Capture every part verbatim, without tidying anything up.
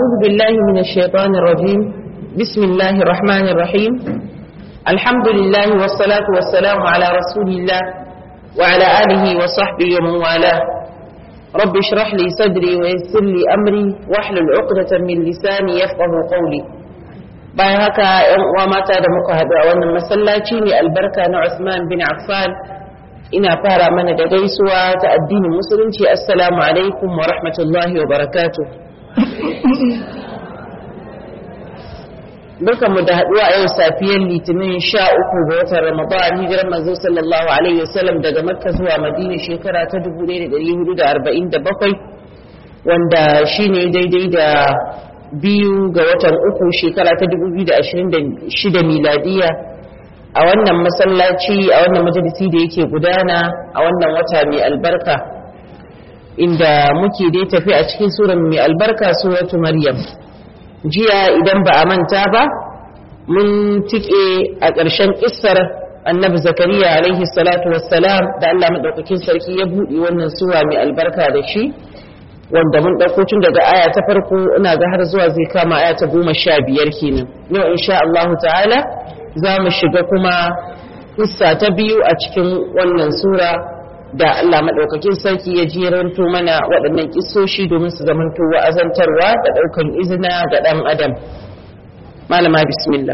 أعوذ بالله من الشيطان الرجيم بسم الله الرحمن الرحيم الحمد لله والصلاة والسلام على رسول الله وعلى آله وصحبه ومن والاه رب اشرح لي صدري ويسر لي أمري واحلل عقدة من لساني يفقه قولي. bayan haka ‘yan uwa mata da muka haɗu a wannan masallaci ne albarka na Usman bin Affan, ina fara mana da gaisuwa ta addinin musulunci. Assalamu alaikum wa rahmatullahi wa barakatuh. Barkanmu da haɗuwa a yau safiyar litinin sha uku ga watan Ramadan, hijirar manzo sallallahu alaihi wasallam daga Makka zuwa Madina shekara ta dubu ɗaya da ɗari hudu da arba'in da bakwai, wanda shine daidai da biyu ga watan uku shekara ta dubu biyu da ashirin da shida miladiya, a wannan masallaci a wannan majalisi da yake gudana a wannan wata mai albarka, inda muke dai tafi a cikin surar mai albarka suratu Maryam. Jiya idan ba a manta ba mun tike a ƙarshen kissar annabi Zakariya alaihi salatu wassalam da Allah madaukakin sarki ya buɗe wannan sura mai albarka da shi, wanda mun ɗauko tun daga aya ta farko ina ga har zuwa zai kama aya ta goma sha biyar kenan. Yau insha Allahu ta'ala za mu shiga kuma kissa ta biyu a cikin wannan sura da Allah maɗaukakin sarki ya jeranto mana waɗannan kissoshi domin su zamanto wa'azantarwa da ɗaukan izina ga ɗan adam. Malama bismillah.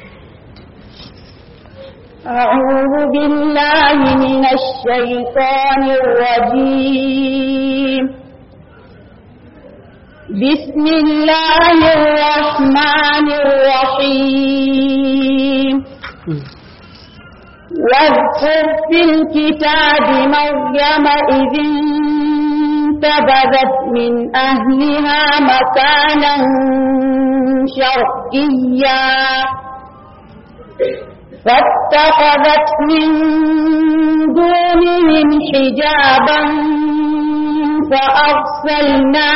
أعوذ بالله من الشيطان الرجيم. بسم الله الرحمن الرحيم. واذكر في الكتاب مريم إذ انتبذت من أهلها مكانا شرقيا فاتخذت من دونهم حجابا فأرسلنا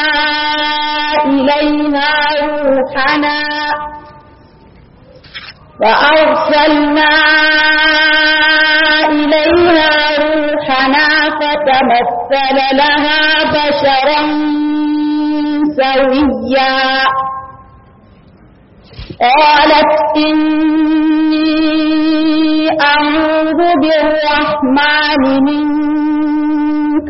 إليها روحنا فأرسلنا إليها روحنا فتمثل لها بشرا سويا قالت إني أعوذ بالرحمن منك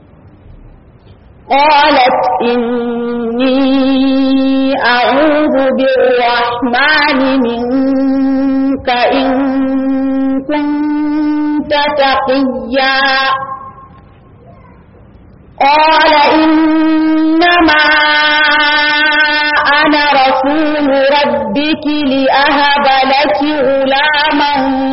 قالت إني أعوذ بالرحمن منك إن كنت تقيا قال إنما أنا رسول ربك لأهب لك غلاما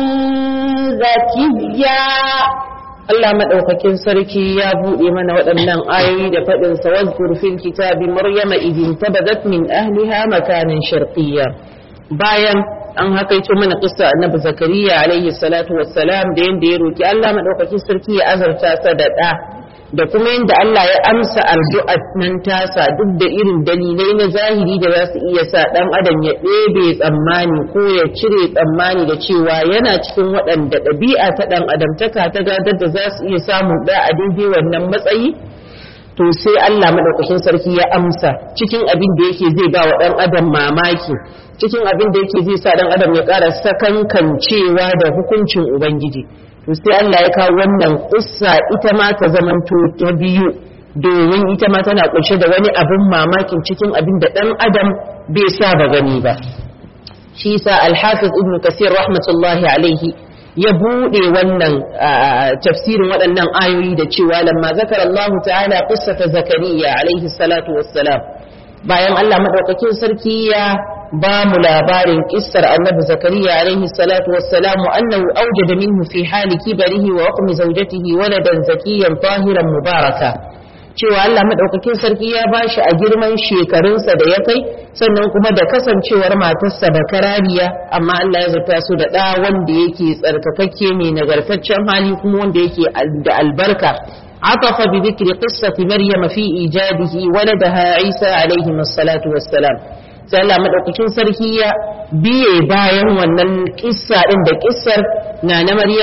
زكيا. Allah madaukakin sarki ya bude mana waɗannan ayoyi da faɗin sa wazkur fil kitabi maryama idin tabadat min ahliha makanan sharqiyya. Bayan an hakaito mana kissa annabi Zakariya alaihi salatu wassalam da yanda ya roki Allah madaukakin sarki ya azarta sa da ɗa, da kuma yanda Allah ya amsa addu'ar nan tasa duk da irin dalilai na zahiri da za su iya sa ɗan adam ya ɗebe tsammani ko ya cire tsammani da cewa yana cikin waɗanda ɗabi'a ta ɗan adamtaka ta gadar da za su iya samun ɗa a daidai wannan matsayi. To sai Allah madaukakin sarki ya amsa cikin abin da yake zai ba wa ɗan adam mamaki, cikin abin da yake zai sa ɗan adam ya ƙara sakankancewa da hukuncin Ubangiji. To sai Allah ya kawo wannan kissa ita ma ta zamanto ta biyu, domin ita ma tana kunshe da wani abin mamakin cikin abin da ɗan adam bai saba gani ba. Shi sa Al-Hafiz Ibn Kathir rahmatullahi alaihi ya bude wannan tafsirin waɗannan ayoyi da cewa lamma zakara Allah ta'ala qissata Zakariya alaihi salatu wassalam, bayan Allah madaukakin sarki ya ba mu labarin kissar annabi Zakariya alaihi salatu wassalam annahu awjada minhu fi hali kibarihi wa waqmi zawjatihi waladan zakiyan tahiran mubaraka, cewa Allah madaukakin sarki ya bashi a girman shekarunsa da ya kai, sannan kuma da kasancewar matarsa bakarariya, amma Allah ya zata su da ɗa wanda yake tsarkakakke mai nagartaccen hali kuma wanda yake da albarka. عطف بذكر قصة مريم في إيجاده ولدها عيسى عليه الصلاة والسلام. sai Allah madaukakin sarki ya biye bayan wannan kissa din da kissar na na Maryamu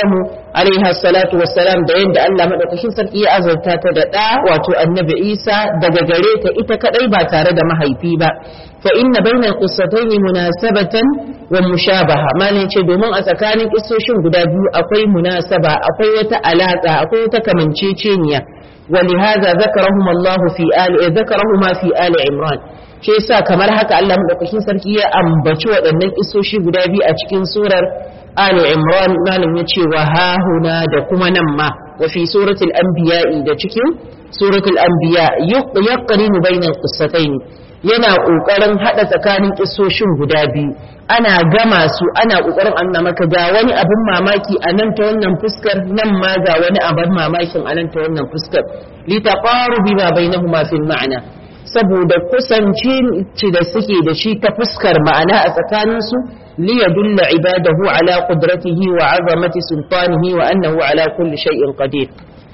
alaiha salatu wassalam da yadda Allah madaukakin sarki ya azurta ta da ɗa wato annabi Isa daga gare ta ita kadai ba tare da mahaifi ba fa inna bainal qissatayn munasabatan wa mushabaha malin ce domin a tsakanin kissoshin guda biyu akwai munasaba akwai wata alaka akwai wata kamanceceniya ولهذا ذكرهم الله في آل ذكرهما في آل عمران shi yasa kamar haka Allah madaukakin sarki ya ambaci waɗannan kissoshi guda biyu a cikin surar Ali Imran malam ya ce wa hahuna da kuma nan ma wa fi suratul anbiya da cikin suratul anbiya yaqrinu bainal qissatayn yana kokarin hada tsakanin kissoshin guda biyu ana gama su ana kokarin anna maka ga wani abin mamaki a nan ta wannan fuskar nan ma ga wani abin mamakin a nan ta wannan fuskar li taqarubi ma bainahuma fil ma'na saboda kusanci da suke da shi ta fuskar ma'ana a tsakaninsu li yadulla ibadahu ala qudratihi wa 'azamati sultanihi wa annahu ala kulli shay'in qadir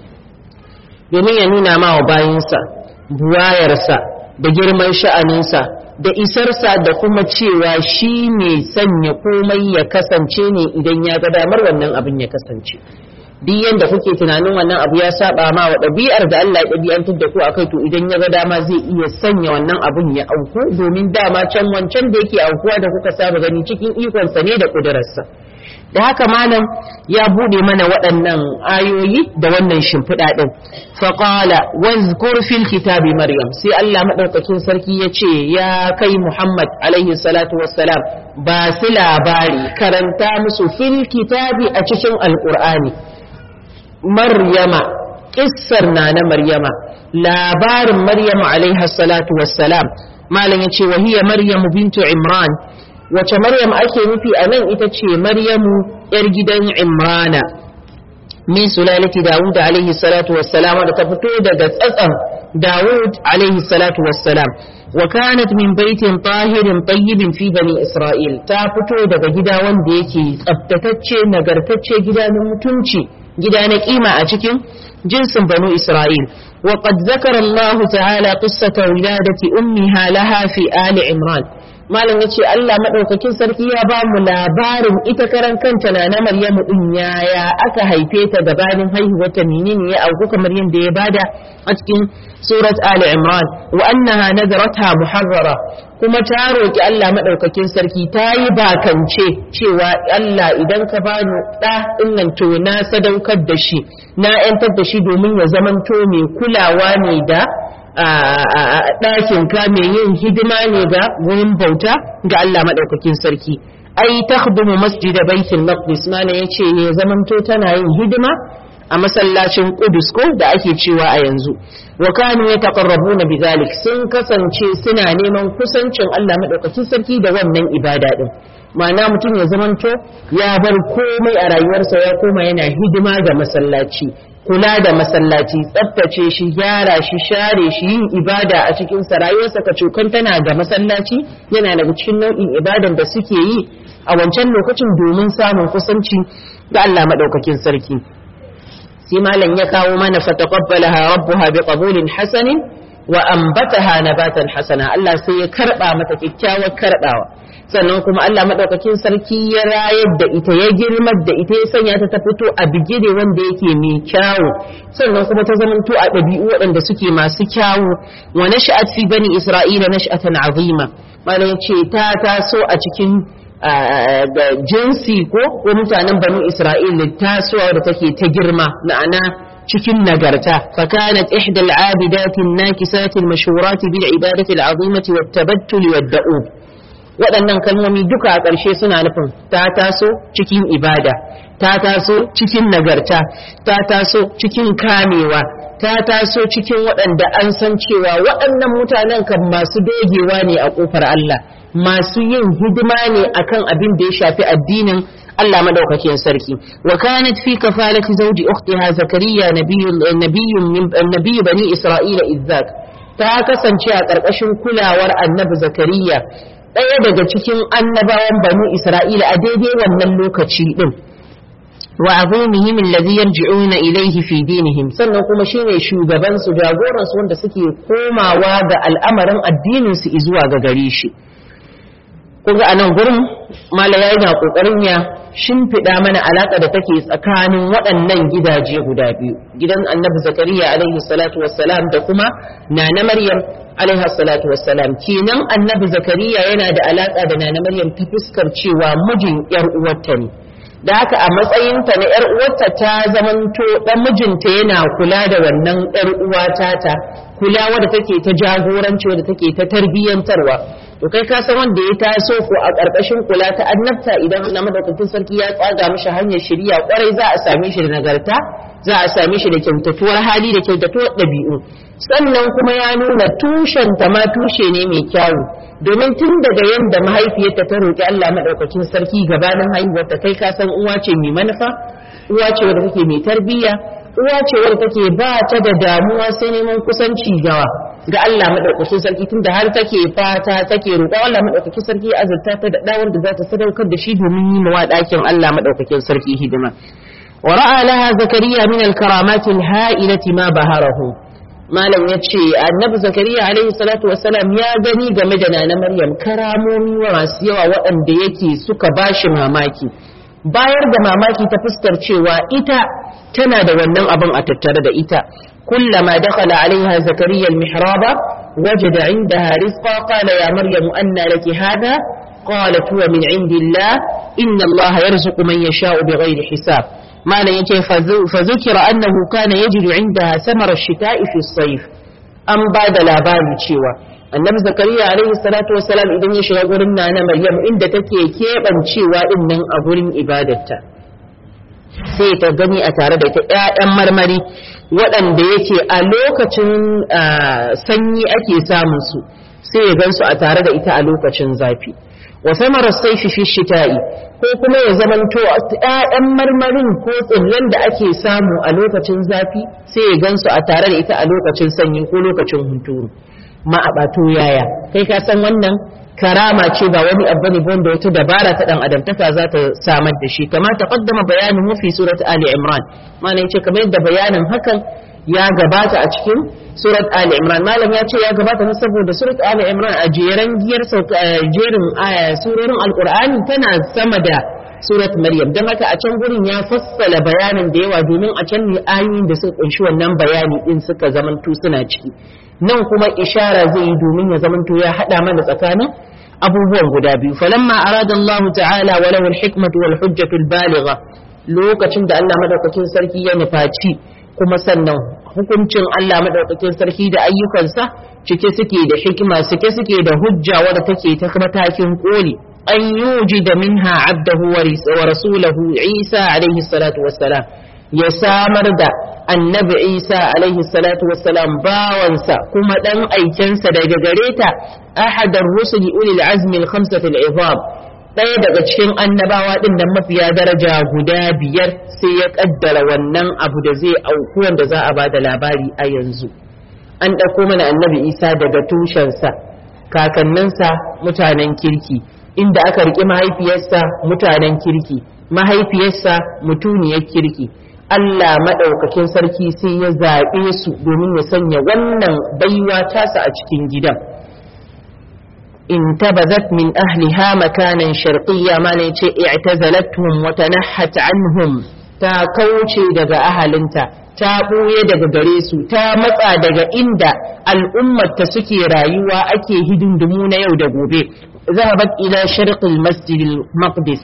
domin ya nuna ma wa bayinsa buwayarsa da girman sha'aninsa da isarsa da kuma cewa shi ne sanya komai ya kasance ne idan ya ga damar wannan abin ya kasance duk yanda kuke tunanin wannan abu ya saba ma wa ɗabi'ar da Allah ya ɗabi'antar da ku akai to idan ya ga dama zai iya sanya wannan abun ya auku domin dama can wancan da yake aukuwa da kuka saba gani cikin ikonsa ne da ƙudurarsa da haka malam ya bude mana waɗannan ayoyi da wannan shimfiɗa ɗin faqala wazkur fil kitabi maryam sai Allah madaukakin sarki ya ce ya kai Muhammad alaihi salatu wassalam ba su labari karanta musu fil kitabi a cikin alqur'ani maryama kissar na na maryama labarin maryama alaiha salatu wassalam malam ya ce wa hiya maryamu bintu imran wace maryam ake nufi a nan ita ce maryamu yar gidan imrana min sulalati dawud alaihi salatu wassalam da ta fito daga tsatsan dawud alaihi salatu wassalam wa kanat min baitin tahirin tayyibin fi bani isra'il ta fito daga gida wanda yake tsaftatacce nagartacce gida na mutunci gida na kima a cikin jinsin banu isra'il wa qad zakara Allah ta'ala qissata wiladati ummiha laha fi ali imran malam yace Allah madaukakin sarki ya ba mu labarin ita karan kanta na na Maryamu din yaya aka haife ta gabanin haihuwar ta menene ya auku kamar yadda ya bada a cikin surat Ali Imran wa annaha nazaratha muharrara kuma ta roki Allah madaukakin sarki ta yi bakance cewa Allah idan ka bani da dinnan to na sadaukar da shi na yantar da shi domin ya zamanto mai kulawa ne da ɗakin ka mai yin hidima ne ga wurin bauta ga Allah maɗaukakin sarki ai takhdumu masjida baitul maqdis mana yace ya zamanto tana yin hidima a masallacin Qudus ko da ake cewa a yanzu wa kanu yataqarrabuna bidhalik sun kasance suna neman kusancin Allah maɗaukakin sarki da wannan ibada din ma'ana mutum ya zamanto ya bar komai a rayuwarsa ya koma yana hidima ga masallaci kula da masallaci tsaftace shi gyara shi share shi yin ibada a cikin sa rayuwarsa ka cokan tana da masallaci yana daga cikin nau'in ibadan da suke yi a wancan lokacin domin samun kusanci ga Allah madaukakin sarki sai malam ya kawo mana fataqabbalaha rabbuha biqabulin hasanin wa ambataha nabatan hasana Allah sai ya karba mata kyakkyawar karbawa sannan kuma Allah madaukakin sarki ya rayar da ita ya girmar da ita ya sanya ta ta fito a bigire wanda yake mai kyawu sannan kuma ta zamanto a ɗabi'u waɗanda suke masu kyawu wa nash'at fi bani isra'ila nash'atan azima malam ce ta taso a cikin da jinsi ko ko mutanen bani isra'ila tasowa da take ta girma ma'ana cikin nagarta fakanat ihda al-abidati an-nakisati al-mashhurati bil ibadati al-azimati wat-tabattul wad-da'ub waɗannan kalmomi duka a ƙarshe suna nufin ta taso cikin ibada ta taso cikin nagarta ta taso cikin kamewa ta taso cikin waɗanda an san cewa waɗannan mutanen kan masu dogewa ne a ƙofar Allah masu yin hidima ne akan abin da ya shafi addinin Allah madaukakin sarki wa kanat fi kafalati zawji ukhtiha zakariya nabiyyun nabiyyun min nabiyyu bani isra'ila izzak ta kasance a ƙarƙashin kulawar annabi zakariya ɗaya daga cikin annabawan banu isra'ila a daidai wannan lokaci din wa azumihim alladhi yarji'una ilayhi fi dinihim sannan kuma shine shugaban su jagoran su wanda suke komawa ga al'amarin addinin su zuwa ga gare shi kun ga anan gurin malaya yana kokarin ya shimfiɗa mana alaƙa da take tsakanin waɗannan gidaje guda biyu, gidan annabi zakariya alaihi salatu wassalam da kuma nana maryam alaihi salatu wassalam. Kenan annabi zakariya yana da alaƙa da nana maryam ta fuskar cewa mijin yar uwarta ne, da haka a matsayinta na yar uwarta ta zamanto dan mijinta yana kula da wannan yar uwata ta kula wadda take ta jagoranci wadda take ta tarbiyyantarwa. to kai ka san wanda ya taso ko a ƙarƙashin kula ta annabta idan na madaukakin sarki ya tsaga mishi hanyar shari'a kwarai za a same shi da nagarta, za a same shi da kyautatuwar hali da kyautatuwar ɗabi'u. Sannan kuma ya nuna tushen ta ma tushe ne mai kyawu, domin tun daga yanda mahaifiyarta ta roƙi Allah madaukakin sarki gabanin haihuwarta, kai ka san uwa ce mai manufa, uwa ce wadda take mai tarbiyya, uwa ce wadda take ba ta da damuwa sai neman kusanci gawa ga Allah madaukakin sarki, tunda har take fata take roƙon Allah madaukakin sarki ya azurta ta da dawar da za ta sadaukar da shi domin yi mawa ɗakin Allah madaukakin sarki hidima. wa ra'a laha zakariya min al-karamati al-ha'ilati ma baharahu. malam yace annabi zakariya alaihi salatu wassalam ya gani game da nana maryam karamomi masu yawa waɗanda yake suka bashi mamaki, bayar da mamaki ta fuskar cewa ita tana da wannan abin a tattare da ita. kullama dakhala alaiha zakariya al-mihraba wajada indaha rizqa qala ya maryam anna laki hadha qalat huwa min indillah inna allaha yarzuqu man yasha'u bighayri hisab. malan yace fa zukira annahu kana yajidu indaha samara ash-shita'i fi as-sayf. an ba da labari cewa annabi zakariya alaihi salatu wassalam idan ya shiga gurin nana maryam inda take keɓancewa din nan a gurin ibadarta, sai ta gani a tare da ita ƴaƴan marmari waɗanda yake a lokacin sanyi ake samun su, sai ya gansu a tare da ita a lokacin zafi. wa samara sayfi fi shita'i, ko kuma ya zamanto ƴaƴan marmarin ko tsirran da ake samu a lokacin zafi sai ya gansu a tare da ita a lokacin sanyi ko lokacin hunturu. ma a ɓato yaya kai ka san wannan karama ce ba wani abu ne wanda wata dabara ta dan adamtaka za ta samar da shi, kama taqaddama bayanin fi surat ali imran. malam yace kamar yadda bayanin hakan ya gabata a cikin surat ali imran. malam ya ce ya gabata ne saboda surat ali imran a jeran giyar jerin aya surorin alqur'ani tana sama da surat maryam, don haka a can gurin ya fassala bayanin da yawa domin a can ne ayoyin da suka kunshi wannan bayani din suka zamanto suna ciki. nan kuma ishara zai yi domin ya zamanto ya hada mana tsakanin abubuwan guda biyu. falamma arada Allah ta'ala wa lahu al-hikmatu wal hujjatu al-baligha, lokacin da Allah madaukakin sarki ya nufaci kuma sannan hukuncin Allah madaukakin sarki da ayyukansa cike suke da hikima, suke suke da hujja wadda take ta matakin koli. an yujida minha abdahu wa rasulahu Isa alaihi salatu wassalam, ya samar da annabi Isa alaihi salatu wassalam bawansa kuma dan aikensa daga gare ta, ahadar rusuli ulil azmi al-khamsati al-izam, ɗaya daga cikin annabawa din nan mafiya daraja guda biyar, sai ya kaddara wannan abu da zai auku wanda za a bada labari a yanzu. an ɗauko mana annabi Isa daga tushensa, kakanninsa mutanen kirki, inda aka riƙe mahaifiyarsa mutanen kirki, mahaifiyarsa mutuniyar kirki. Allah maɗaukakin sarki sai ya zaɓe su domin ya sanya wannan baiwa tasa a cikin gidan. in tabazat min ahliha makanan sharqiyya, ma ne ce i'tazalatuhum wa tanahat anhum, ta kauce daga ahalinta, ta ɓuye daga gare su, ta matsa daga inda al'ummarta suke rayuwa ake hidindimu na yau da gobe. zahabat ila sharqil masjidil maqdis,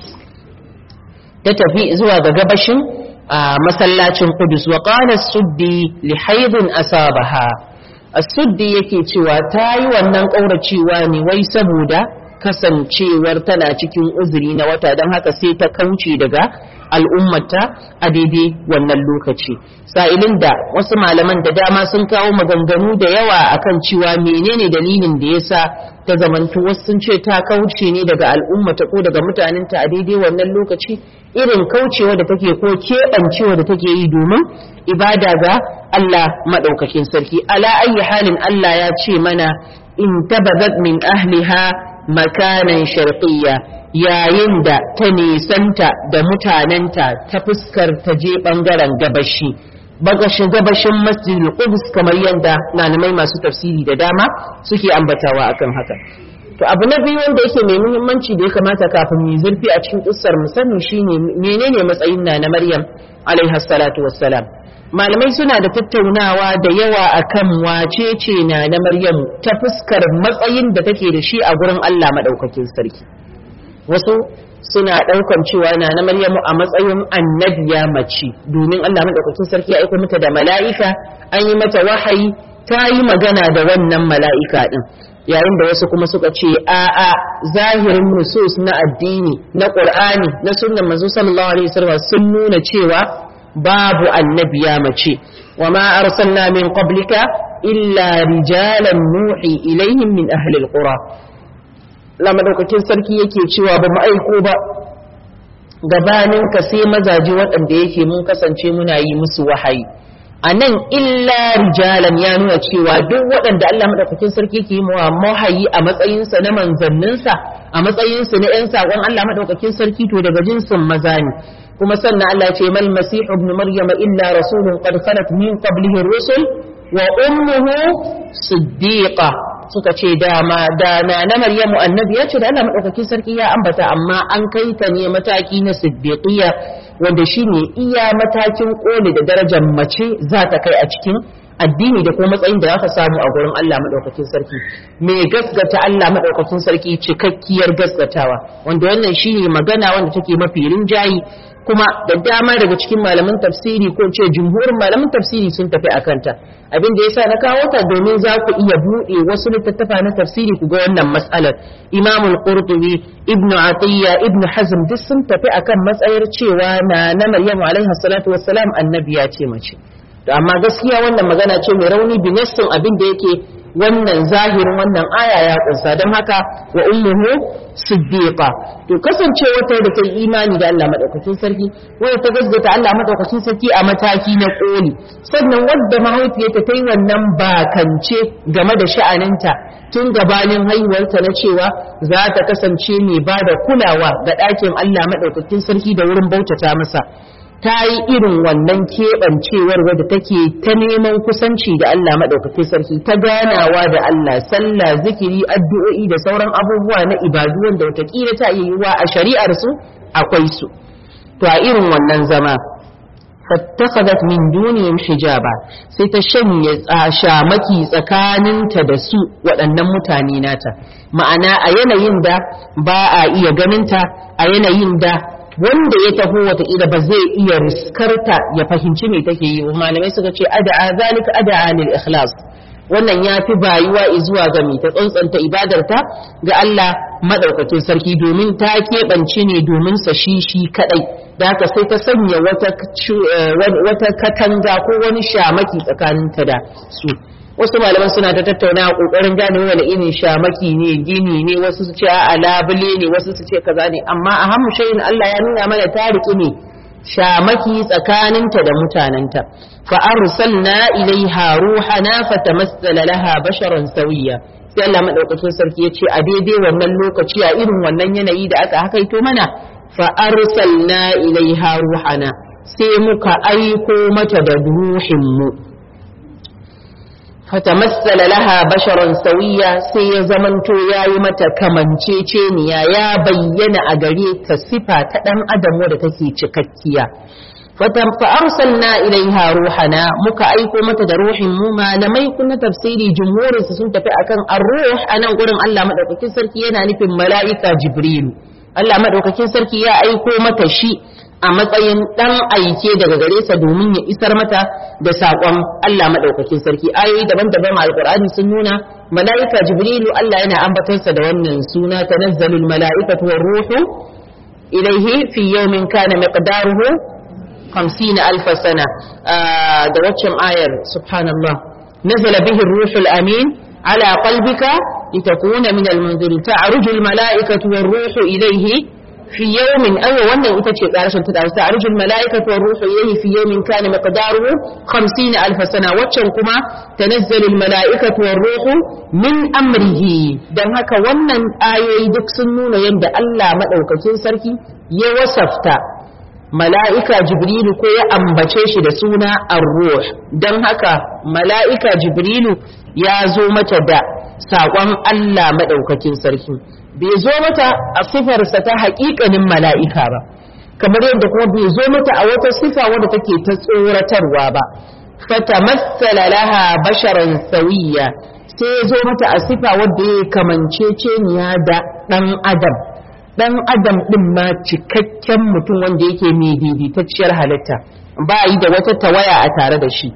ta tafi zuwa ga gabashin a masallacin Qudus. wa qala as-suddi li haydin asabaha, as-suddi yake cewa ta yi wannan kauracewa ne wai saboda kasancewar tana cikin uzuri na wata, don haka sai ta kauce daga al'ummata a daidai wannan lokaci. sa'ilin da wasu malaman da dama sun kawo maganganu da yawa akan cewa menene dalilin da yasa ta zamanto, wasu sun ce ta kauce ne daga al'ummata ko daga mutanenta a daidai wannan lokaci, irin kaucewa da take ko keɓancewa da take yi domin ibada ga Allah maɗaukakin sarki. ala ayi halin Allah ya ce mana in tabazat min ahliha makanan sharqiyya, yayin da ta nisanta da mutanenta ta fuskar ta je bangaren gabashi, bagashin gabashin masjidil Quds, kamar yadda malamai masu tafsiri da dama suke ambatawa akan haka. to abu na biyu wanda yake mai muhimmanci da ya kamata kafin mu zurfi a cikin kissar mu sani shine menene matsayin na na Maryam alaiha salatu wassalam. Malamai suna da tattaunawa da yawa akan wace ce na na Maryam ta fuskar matsayin da take da shi a gurin Allah madaukakin sarki. Wasu suna ɗaukan cewa na na Maryamu a matsayin annabiya mace domin Allah madaukakin sarki ya aika mata da mala'ika, an yi mata wahayi, ta yi magana da wannan mala'ika din. Yayin da wasu kuma suka ce a'a zahirin nusus na addini na Qur'ani na sunnan manzo sallallahu alaihi wasallam sun nuna cewa babu annabiya mace. wa ma arsalna min qablika illa rijalan nuhi ilaihim min ahli alqura. Allah madaukakin sarki yake cewa ba mu aiko ba gabanin ka sai mazaje waɗanda yake mun kasance muna yi musu wahayi. A nan illa rijalan ya nuna cewa duk waɗanda Allah madaukakin sarki ke yi wahayi a matsayinsa na manzanninsa, a matsayinsa na ‘yan saƙon Allah madaukakin sarki to daga jinsin maza ne. Kuma sannan Allah ce mal masihu ibn maryam illa rasulun qad khalat min qablihi rusul wa ummuhu siddiqa. Suka ce dama da na na Maryamu annabi ya ce da Allah madaukakin sarki ya ambata, amma an kai ta ne mataki na siddiqiyya wanda shine iya matakin koli da darajar mace za ta kai a cikin addini da kuma matsayin da za ka samu a gurin Allah madaukakin sarki. Me gaskata Allah madaukakin sarki cikakkiyar gaskatawa, wanda wannan shine magana wanda take mafi rinjayi, kuma da dama daga cikin malaman tafsiri ko ce jumhurin malaman tafsiri sun tafi akan ta. Abin da yasa na kawo ta domin za ku iya buɗe wasu littattafa na tafsiri ku ga wannan matsalar. Imam al-Qurtubi, Ibn Atiyya, Ibn Hazm duk sun tafi akan matsayar cewa na na Maryam alaiha salatu wassalam annabiya ce mace. To amma gaskiya wannan magana ce mai rauni bi nassin abin da yake wannan zahirin wannan aya ya kunsa, don haka wa ummuhu siddiqa. To kasance wata da ta imani da Allah madaukakin sarki, wanda ta gaskata Allah madaukakin sarki a mataki na koli, sannan wadda mahaifiyarta ta yi wannan bakance game da sha'aninta tun gabanin haihuwarta na cewa za ta kasance mai ba da kulawa ga ɗakin Allah madaukakin sarki da wurin bautata masa. Ta yi irin wannan keɓancewar wadda take ta neman kusanci da Allah maɗaukakin sarki, ta ganawa da Allah, sallah, zikiri, addu'o'i da sauran abubuwa na ibadu wanda wataƙila ta iya yiwuwa a shari'ar su akwai su. To a irin wannan zama fattakhadhat min dunihim hijaba, sai ta shanye shamaki tsakaninta da su waɗannan mutane nata, ma'ana a yanayin da ba a iya ganinta, a yanayin da wanda ya taho wataƙila ba zai iya riskarta ya fahimci me take yi. Malamai suka ce ada'a zalika ada'a lil ikhlas, wannan ya fi bayuwa zuwa ga mi ta tsantsanta ibadarta ga Allah madaukakin sarki, domin ta keɓance ne domin sa shi shi kadai. Da haka sai ta sanya wata wata katanga ko wani shamaki tsakaninta da su. Wasu malaman suna ta tattauna kokarin gane wani irin shamaki ne, gini ne, wasu su ce a labule ne, wasu su ce kaza ne, amma a hamu shayin Allah ya nuna mana tariki ne shamaki tsakaninta da mutanenta. Fa arsalna ilaiha ruhana fatamassala laha basharan sawiya. Sai Allah madaukakin sarki ya ce a daidai wannan lokaci a irin wannan yanayi da aka hakaito mana, fa arsalna ilaiha ruhana, sai muka aiko mata da ruhin mu. fatamassala laha basharan sawiya, sai ya zamanto yayi mata kamanceceniya, ya bayyana a gare ta sifa ta dan adam wadda take cikakkiya. Fatan fa arsalna ilaiha ruhana, muka aiko mata da ruhin mu. Malamai kunna tafsiri jumhurin sun tafi akan ar-ruh anan gurin Allah madaukakin sarki yana nufin mala'ika Jibril. Allah madaukakin sarki ya aiko mata shi a matsayin ɗan aike daga gare sa domin ya isar mata da saƙon Allah maɗaukakin sarki. Ayoyi daban-daban a Alƙur'ani sun nuna mala'ika Jibrilu Allah yana ambatarsa da wannan suna, tanazzalul mala'ikatu war ruhu ilaihi fi yawmin kana miqdaruhu hamsina alf sana. Da waccan ayar subhanallah, nazala bihi ar-ruhul amin ala qalbika litakuna min al-munzirin, ta'ruju al-mala'ikatu war ruhu ilaihi في يوم أو وانا يتشي قارشا تدعو تعرج الملائكة والروح إليه في يوم كان مقداره خمسين ألف سنة. واتشنكما تنزل الملائكة والروح من أمره. دم هكا وانا آية دك سنون يند ألا مدعوكا تنسركي يوسفتا ملائكة جبريل كوية أمبتشيش دسونا الروح. دم هكا ملائكة جبريل يازو متدا saƙon Allah maɗaukakin sarki bai zo mata a sifarsa ta haƙiƙanin mala'ika ba kamar yadda kuma bai zo mata a wata sifa wadda take ta tsoratarwa ba fatamassala laha basharan sawiya sai ya zo mata a sifa wadda ya kamanceceniya da ɗan adam ɗan adam ɗin ma cikakken mutum wanda yake mai daidaitacciyar halitta ba yi da wata tawaya a tare da shi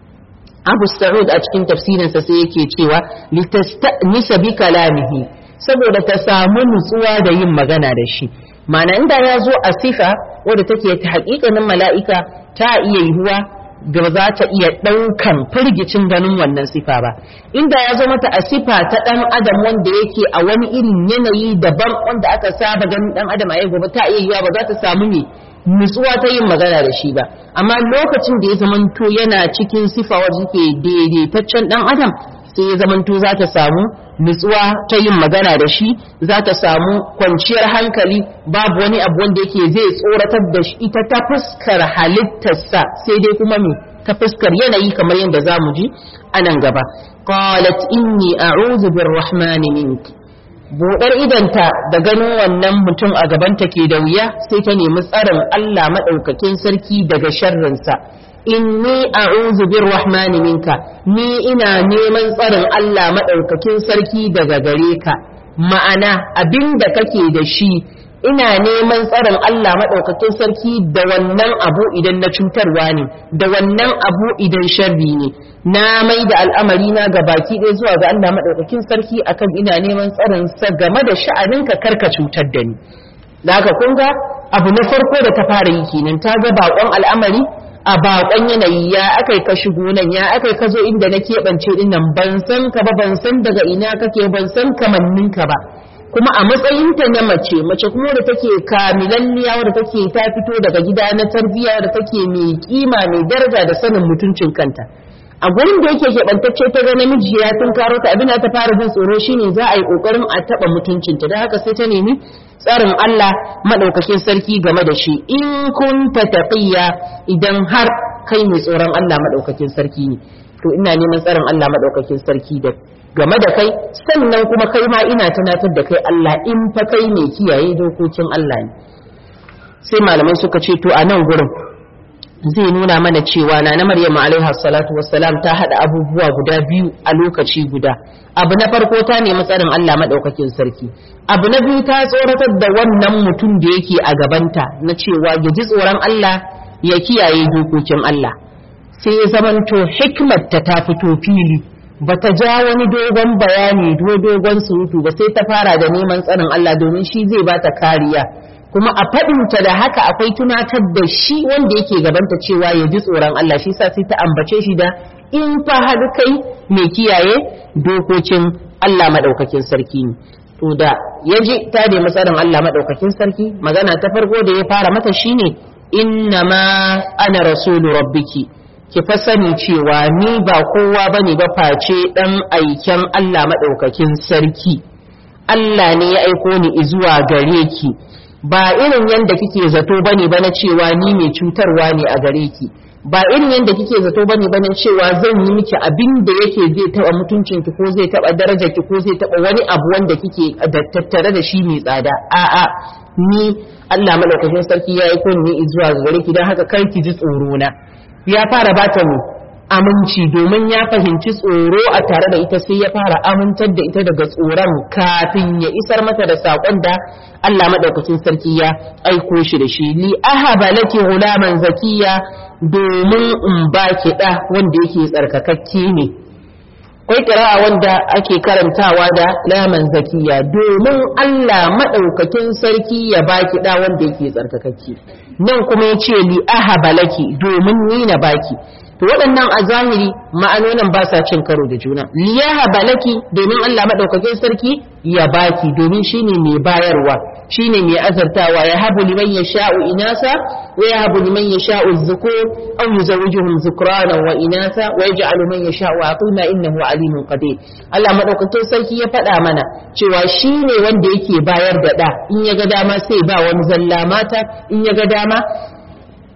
Abu Sa'ud a cikin tafsirinsa sai yake cewa litasta'nisa bi kalamihi saboda ta samu nutsuwa da yin magana da shi ma'ana inda ya zo a sifa wadda take ta haƙiƙanin mala'ika ta iya yiwuwa da za ta iya ɗaukan firgicin ganin wannan sifa ba inda ya zo mata a sifa ta ɗan adam wanda yake a wani irin yanayi daban wanda aka saba ganin ɗan adam a yau gobe ta iya yiwuwa ba za ta samu ne nutsuwa ta yin magana da shi ba amma lokacin da ya zamanto yana cikin sifa wadda take daidaitaccen ɗan adam sai ya zamanto za ta samu nutsuwa ta yin magana da shi za ta samu kwanciyar hankali babu wani abu wanda yake zai tsoratar da shi ita ta fuskar halittarsa sai dai kuma me ta fuskar yanayi kamar yadda za mu ji a nan gaba qalat inni a'udhu birrahmani minki buɗar idanta da ganin wannan mutum a gabanta ke da wuya sai ta nemi tsarin Allah maɗaukakin sarki daga sharrinsa inni a'udhu birrahmani minka ni ina neman tsarin Allah maɗaukakin sarki daga gare ka ma'ana abinda kake da shi ina neman tsarin Allah maɗaukakin sarki da wannan abu idan na cutarwa ne da wannan abu idan sharri ne na mai da al'amari na ga baki ɗaya zuwa ga Allah maɗaukakin sarki akan ina neman tsarin sa game da sha'aninka karka cutar da ni da haka kun ga abu na farko da ta fara yi kenan ta ga baƙon al'amari a baƙon yanayi ya akai ka shigo nan ya akai ka zo inda na keɓance ɗin nan ban san ka ba ban san daga ina kake ban san kamanninka ba kuma a matsayinta na mace mace kuma da take kamilanniya wadda take ta fito daga gida na tarbiyya da take mai kima mai daraja da sanin mutuncin kanta a gurin da yake keɓantacce ta ga namiji ya tun karo ta abin da ta fara jin tsoro shine za a yi ƙoƙarin a taɓa mutuncinta da haka sai ta nemi tsarin Allah maɗaukakin sarki game da shi in kunta taqiya idan har kai mai tsoron Allah maɗaukakin sarki ne to ina neman tsarin Allah maɗaukakin sarki da game da kai sannan kuma kai ma ina tunatar da kai Allah in fa kai mai kiyaye dokokin Allah ne sai malamai suka ce to a nan gurin zai nuna mana cewa na na Maryam alaiha salatu wassalam ta hada abubuwa guda biyu a lokaci guda abu na farko ta nemi tsarin Allah madaukakin sarki abu na biyu ta tsoratar da wannan mutum da yake a gabanta na cewa ya ji tsoron Allah ya kiyaye dokokin Allah sai ya zamanto hikmar ta ta fito fili bata ja wani dogon bayani dogon surutu ba sai ta fara da neman tsarin Allah domin shi zai bata kariya kuma a faɗinta da haka akwai tunatar da shi wanda yake gabanta cewa ya ji tsoron Allah shi sa sai ta ambace shi da in fa har kai mai kiyaye dokokin Allah madaukakin sarki ne to da yaji ta nemi tsarin Allah madaukakin sarki magana ta farko da ya fara mata shine innama ana rasulu rabbiki ki fa sani cewa ni ba kowa bane ba face dan aiken Allah madaukakin sarki Allah ne ya aiko ni zuwa gare ki ba irin yanda kike zato bane ba na cewa ni mai cutarwa ne a gare ki ba irin yanda kike zato bane ba na cewa zan yi miki abin da yake zai taba mutuncin ki ko zai taba darajar ki ko zai taba wani abu wanda kike tattare da shi mai tsada a'a ni Allah madaukakin sarki ya aiko ni zuwa gare ki dan haka kar ki ji tsoro na ya fara bata mu aminci domin ya fahimci tsoro a tare da ita sai ya fara amintar da ita daga tsoron kafin ya isar mata da saƙon da Allah madaukakin sarki ya aiko shi da shi li ahaba laki gulaman zakiya domin in baki da wanda yake tsarkakakke ne kai kira'a wanda ake karantawa da laman zakiya domin Allah madaukakin sarki ya baki da wanda yake tsarkakakke nan kuma yace li ahaba laki domin ni na baki to waɗannan a zahiri ma'anonin ba sa cin karo da juna liyaha balaki domin Allah madaukakin sarki ya baki domin shine mai bayarwa shine mai azartawa ya habu liman yasha'u inasa wa ya habu liman yasha'u dhukur aw yuzawwijuhum dhukrana wa inasa wa yaj'alu man yasha'u aqima innahu alimun qadir Allah madaukakin sarki ya faɗa mana cewa shine wanda yake bayar da da in ya ga dama sai ba wani zalla mata in ya ga dama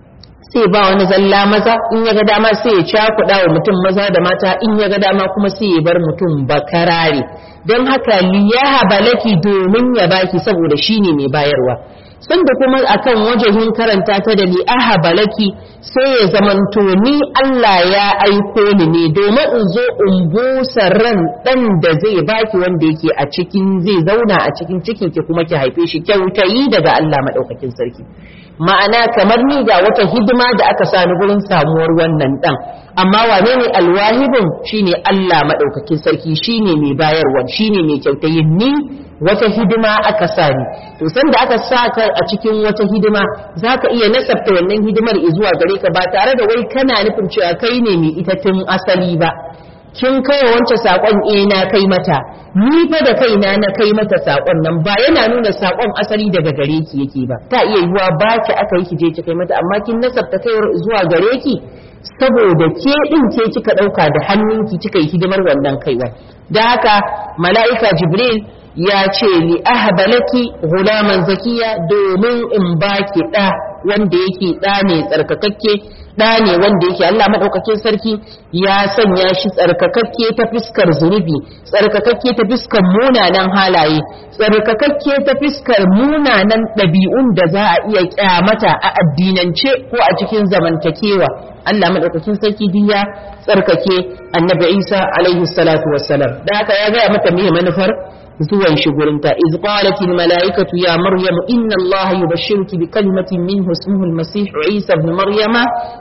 sai ba wani zalla maza, in ya ga dama sai ya cakuɗa wa mutum maza da mata, in ya ga dama kuma sai ya bar mutum bakarare. Don haka liyaha balaki domin ya baki saboda shine mai bayarwa. Sanda kuma akan wajehin karanta ta da li'aha balaki sai ya zamanto ni Allah ya aiko ni ne domin in zo in busa ran dan da zai baki wanda yake a cikin zai zauna a cikin cikin ki kuma ki haife shi kyautayi daga Allah madaukakin sarki. Ma'ana kamar ni ga wata hidima da aka sani gurin samuwar wannan dan, amma wane ne alwahibin? Shine Allah madaukakin sarki, shine mai bayarwa, shine mai kyautayin. Ni wata hidima aka sani, to sanda aka saka a cikin wata hidima zaka iya nasabta wannan hidimar zuwa gare ka ba tare da wai kana nufin cewa kai ne mai ita tun asali ba. Kin kai wance sakon eh na kai mata, ni fa da kaina na kai mata sakon nan, ba yana nuna sakon asali daga gare ki yake ba. Ta iya yiwa ba ki aka yi ki je ki kai mata, amma kin nasabta kai zuwa gare ki saboda ke din ke kika dauka da hannunki kika yi hidimar wannan kaiwa. Da haka mala'ika Jibril ya ce li ahbalaki gulaman zakiya domin in baki da wanda yake da ne tsarkakakke, da ne wanda yake Allah madaukakin sarki ya sanya shi tsarkakakke ta fiskar zunubi, tsarkakakke ta fiskar munanan halaye, tsarkakakke ta fiskar munanan ɗabi'un da za a iya kyamata a addinance ko a cikin zamantakewa. Allah madaukakin sarki diya tsarkake annabi Isa alaihi salatu wassalam. Da haka ya ga mata me manufar zuwan shi gurinta. iz qalat al malaikatu ya maryam inna allaha yubashshiruki bi kalimatin minhu ismuhu al masih isa ibn maryama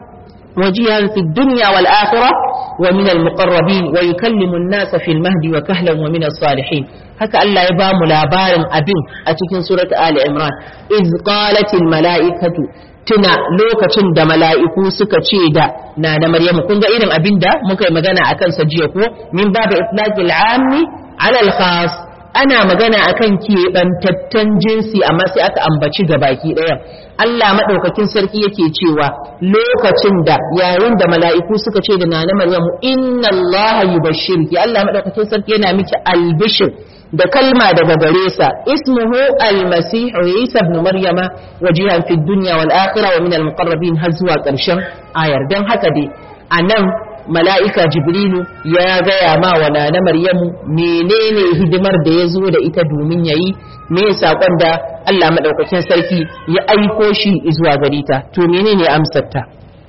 wajihan fi dunya wal akhirah wa min al muqarrabin wa yukallimu an nas fi al mahdi wa kahlan wa min as salihin. haka Allah ya ba mu labarin abin a cikin surat ali imran. iz qalat al malaikatu, tuna lokacin da mala'iku suka ce da na da maryamu. kun ga irin abin da muka yi magana akan sa jiya ko min babu itlaqil ammi ala al khas, ana magana akan keɓantaccen jinsi amma sai aka ambaci ga baki ɗaya. Allah maɗaukakin sarki yake cewa lokacin da yayin da mala'iku suka ce da nana Maryamu inna Allah yubashshirki, Allah maɗaukakin sarki yana miki albishir da kalma daga gare sa, ismuhu almasih Isa ibn Maryama wajihan fid dunya wal akhirah wa min al muqarrabin, har zuwa ƙarshen ayar. Dan haka dai anan mala'ika Jibrilu ya gaya ma wa nana Maryamu menene hidimar da ya zo da ita domin ya yi, me saƙon da Allah maɗaukakin sarki ya aiko shi zuwa gari ta. To menene amsarta?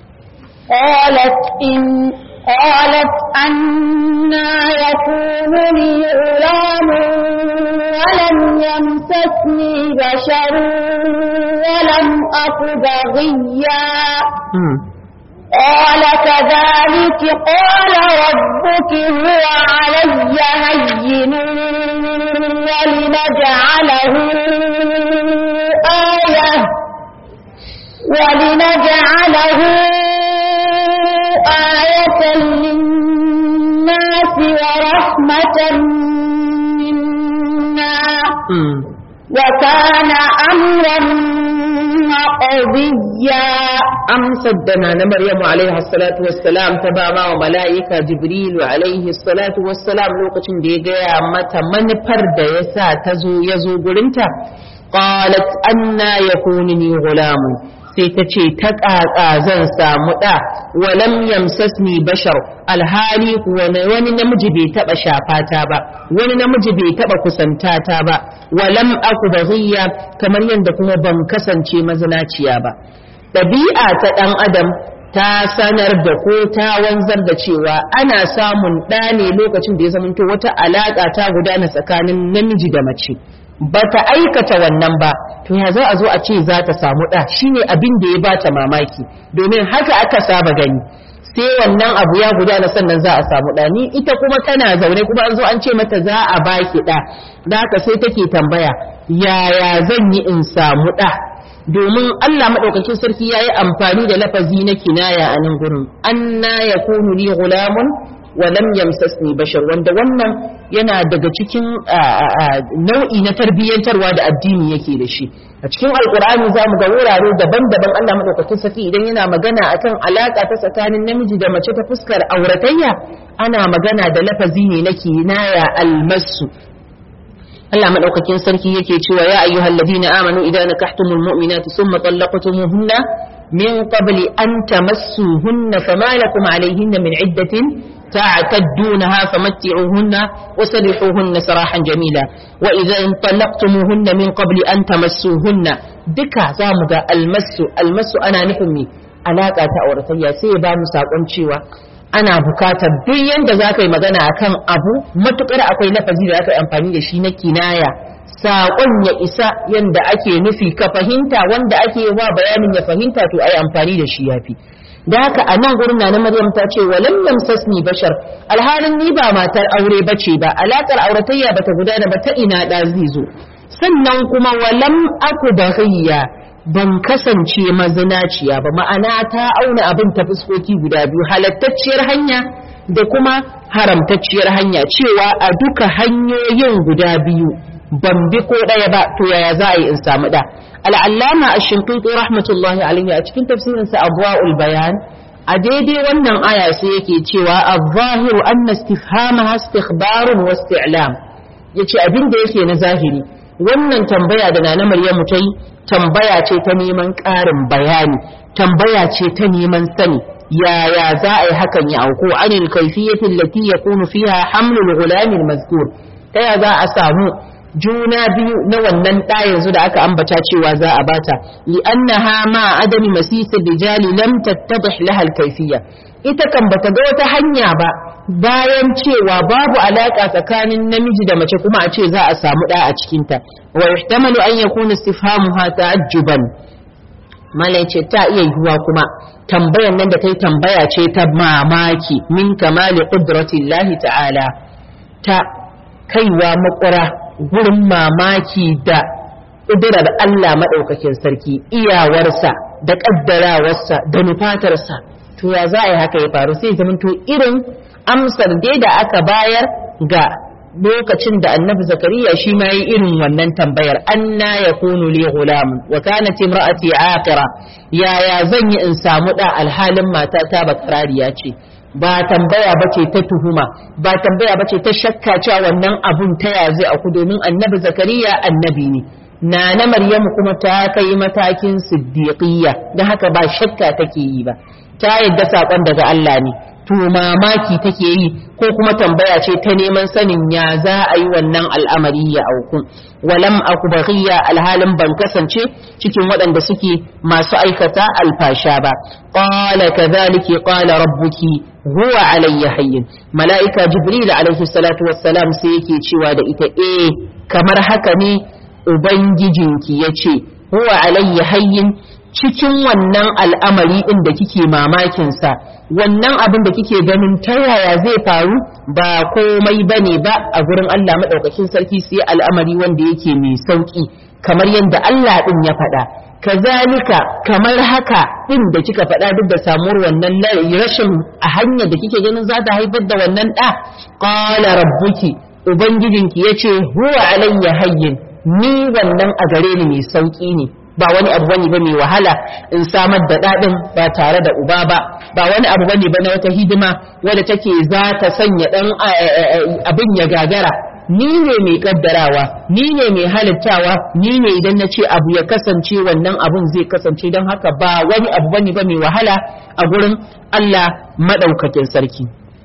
قالت إن قالت أنا يكون لي غلام ولم يمسسني بشر ولم أك بغيا. قال كذلك قال ربك هو علي هين ولنجعله آية ولنجعله آية للناس ورحمة منا وكان أمرا مقضيا. amsar da na Maryamu alaihi salatu wassalam ta ba ma wa mala'ika Jibrilu alaihi salatu wassalam lokacin da ya gaya mata manufar da ya sa ta zo ya zo gurinta. Qalat anna yakunu li ghulamun, sai ta ce ta ƙaƙa zan samu ɗa, walam yamsasni bashar, alhali wani namiji bai taɓa shafata ba, wani namiji bai taɓa kusantata ba, walam aku baghiya, kamar yadda kuma ban kasance mazinaciya ba. Ɗabi'a ta ɗan adam ta sanar da ko ta wanzar da cewa ana samun ɗa ne lokacin da ya zamanto wata alaƙa ta gudana tsakanin namiji da mace. Ba ta aikata wannan ba, to ya za a zo a ce za ta samu ɗa, shine abin da ya bata mamaki, domin haka aka saba gani. Sai wannan abu ya gudana sannan za a samu ɗa. Ni ita kuma tana zaune kuma an zo an ce mata za a baki ɗa, da haka sai take tambaya yaya zan yi in samu ɗa. Domin Allah maɗaukakin sarki ya yi amfani da lafazi na kinaya a nan gurin, anna yakunu li ghulamun wa lam yamsasni bashar, wanda wannan yana daga cikin nau'i na tarbiyyantarwa da addini yake da shi. A cikin alkur'ani za mu ga wurare daban-daban Allah maɗaukakin sarki idan yana magana akan alaƙa ta tsakanin namiji da mace ta fuskar auratayya, ana magana da lafazi ne na kinaya almasu. Allah madaukakin sarki yake cewa ya ayyuhal ladina amanu idan nakahtumul mu'minati thumma talaqtumuhunna min qabli an tamassuhunna fama lakum alayhinna min iddatin تعتدونها فمتعوهن وسرحوهن سراحا جميلا وإذا انطلقتموهن من قبل أن تمسوهن دكا زامدا المس المس أنا نفهمي علاقة تأورتيا سيبا مساقون شيوا أنا بكاتا بيان دا زاكي مغانا أكام أبو متقر أكوي لفظي دا أكوي أمفاني دا شينا كنايا saƙon ya isa yanda ake nufi ka fahimta wanda ake wa bayanin ya fahimta to ai amfani da shi yafi da haka a nan gurin na Maryam ta ce walam yamsasni bashar alhalin ni ba matar aure bace ba alakar auratayya bata gudana ba ta ina da zai zo sannan kuma walam aku baghiya ban kasance mazinaciya ba ma'ana ta auna abin ta fuskoki guda biyu halattacciyar hanya da kuma haramtacciyar hanya cewa a duka hanyoyin guda biyu ban bi ko ɗaya ba to yaya za a yi in samu da al'allama ash-shinqiti rahmatullahi alayhi a cikin tafsirin sa abwaul bayan a daidai wannan aya sai yake cewa az-zahiru anna istifhamaha istikhbarun wa isti'lam yace abin da yake na zahiri wannan tambaya da nana Maryamu ta yi tambaya ce ta neman ƙarin bayani tambaya ce ta neman sani yaya za a yi hakan ya auku anil kayfiyati allati yakunu fiha hamlul ghulam al-mazkur ta ya za a samu juna biyu na wannan ɗa yanzu da aka ambata cewa za a bata li annaha ma adami masisil rijali lam tattadih laha al-kayfiyya ita kan bata ga wata hanya ba bayan cewa babu alaka tsakanin namiji da mace kuma a ce za a samu ɗa a cikin ta wa yuhtamalu an yakuna istifhamuha ta'ajjuban malai ce ta iya yiwuwa kuma tambayan nan da ta yi tambaya ce ta mamaki min kamali qudratillahi ta'ala ta kaiwa makura gurin mamaki da ƙudurar Allah maɗaukakin sarki iyawarsa da ƙaddarawarsa da nufatarsa to ya za a yi haka ya faru sai zamanto irin amsar dai da aka bayar ga lokacin da annabi zakariya shi ma yi irin wannan tambayar anna yakunu li ghulam wa kanat imra'ati aqira yaya zan yi in samu da alhalin matata bakarariya ce ba tambaya bace ta tuhuma ba tambaya bace ta shakka cewa wannan abun ta ya zai aku domin annabi zakariya annabi ne na na maryamu kuma ta kai matakin siddiqiyya dan haka ba shakka take yi ba ta yadda sakon daga Allah ne to mamaki take yi ko kuma tambaya ce ta neman sanin ya za a yi wannan al'amari ya auku walam aku baghiya alhalin ban kasance cikin waɗanda suke masu aikata alfasha ba qala kadhalika qala rabbuki huwa alayya hayyin mala'ika jibril alayhi salatu wassalam sai yake cewa da ita eh kamar haka ne ubangijinki yace huwa alayya hayyin cikin wannan al'amari ɗin da kike mamakinsa wannan abin da kike ganin ta yaya zai faru ba komai bane ba a gurin Allah maɗaukakin sarki sai al'amari wanda yake mai sauƙi kamar yadda Allah ɗin ya faɗa kazalika kamar haka ɗin da kika faɗa duk da samuwar wannan rashin a hanyar da kike ganin za ta haifar da wannan ɗa qala rabbuki ubangijinki yace huwa alayya hayyin ni wannan a gare ni mai sauƙi ne ba wani abu bane ba mai wahala in samar da dadin ba tare da uba ba ba wani abu bane ba na wata hidima wadda take za ta sanya dan abin ya gagara ni ne mai kaddarawa ni ne mai halittawa ni ne idan na ce abu ya kasance wannan abun zai kasance don haka ba wani abu bane ba mai wahala a gurin Allah madaukakin sarki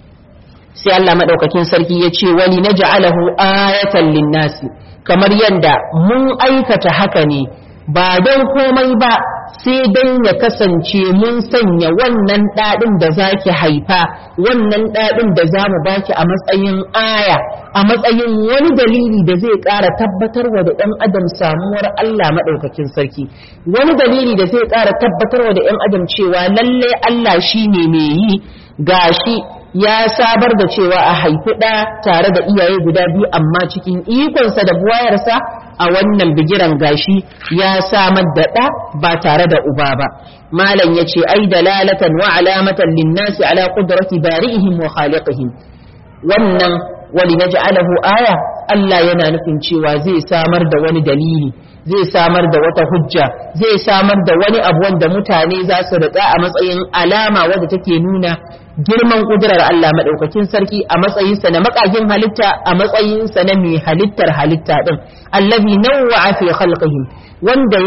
sai Allah madaukakin sarki ya ce wali naj'alahu ayatan linnasi kamar yanda mun aikata haka ne ba don komai ba sai don ya kasance mun sanya wannan ɗaɗin da za ki haifa wannan ɗaɗin da za mu baki a matsayin aya a matsayin wani dalili da zai ƙara tabbatarwa da ɗan adam samuwar Allah maɗaukakin sarki wani dalili da zai ƙara tabbatarwa da ɗan adam cewa lalle Allah shi ne mai yi gashi ya sabar da cewa a haifi ɗa tare da iyaye guda biyu amma cikin ikonsa da buwayarsa a wannan bigiran gashi ya samar da ɗa ba tare da uba ba malam ya ce ai dalalatan wa alamatan linnasi ala qudrati bari'ihim wa khaliqihim wannan wali naj'alahu aya Allah yana nufin cewa zai samar da wani dalili zai samar da wata hujja zai samar da wani abu wanda mutane za su riƙa a matsayin alama wadda take nuna girman kudurar Allah madaukakin sarki a matsayinsa na makagin halitta a matsayinsa na mai halittar halitta din allazi nawwa'a fi khalqihi wanda ya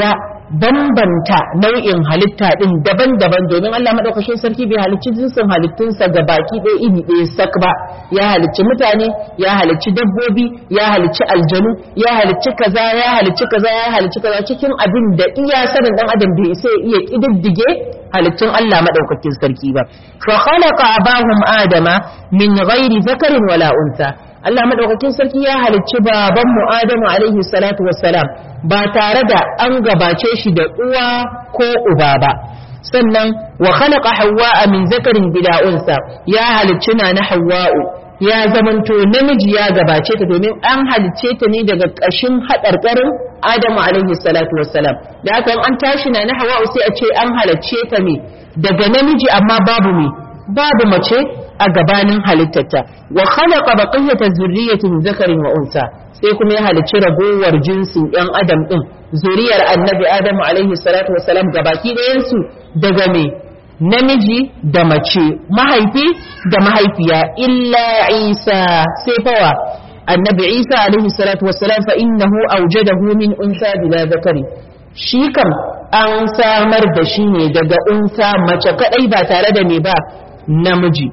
bambanta nau'in halitta din daban-daban domin Allah madaukakin sarki bai halicci jinsin halittunsa ga baki ɗaya iri ɗaya sak ba ya halicci mutane ya halicci dabbobi ya halicci aljanu ya halicci kaza ya halicci kaza ya halicci kaza cikin abin da iya sanin dan adam bai sai iya kididdige halittun Allah madaukakin sarki ba fa khalaqa abahum adama min ghairi zakarin wala unsa Allah madaukakin sarki ya halicci baban mu Adamu alaihi salatu wassalam ba tare da an gabace shi da uwa ko uba ba sannan wa khalaqa Hawwa min zakarin bila unsa ya halicci na Hawwa'u ya zamanto namiji ya gabace ta domin an halicce ta ne daga ƙashin haɗarƙarin Adamu alaihi salatu wassalam da haka an tashi na Hawwa'u sai a ce an halicce ta ne daga namiji amma babu me babu mace a gabanin halittarta wa khalaqa baqiyata zurriyyatin zakarin wa unsa sai kuma ya halicci ragowar jinsin ɗan adam ɗin zuriyar annabi Adamu alaihi salatu wassalam gabaki ɗayansu daga me namiji da mace mahaifi da mahaifiya illa Isa sai fawa annabi Isa alaihi salatu wassalam fa innahu awjadahu min unsa bila zakari shi kam an samar da shi ne daga unsa mace kadai ba tare da me ba namiji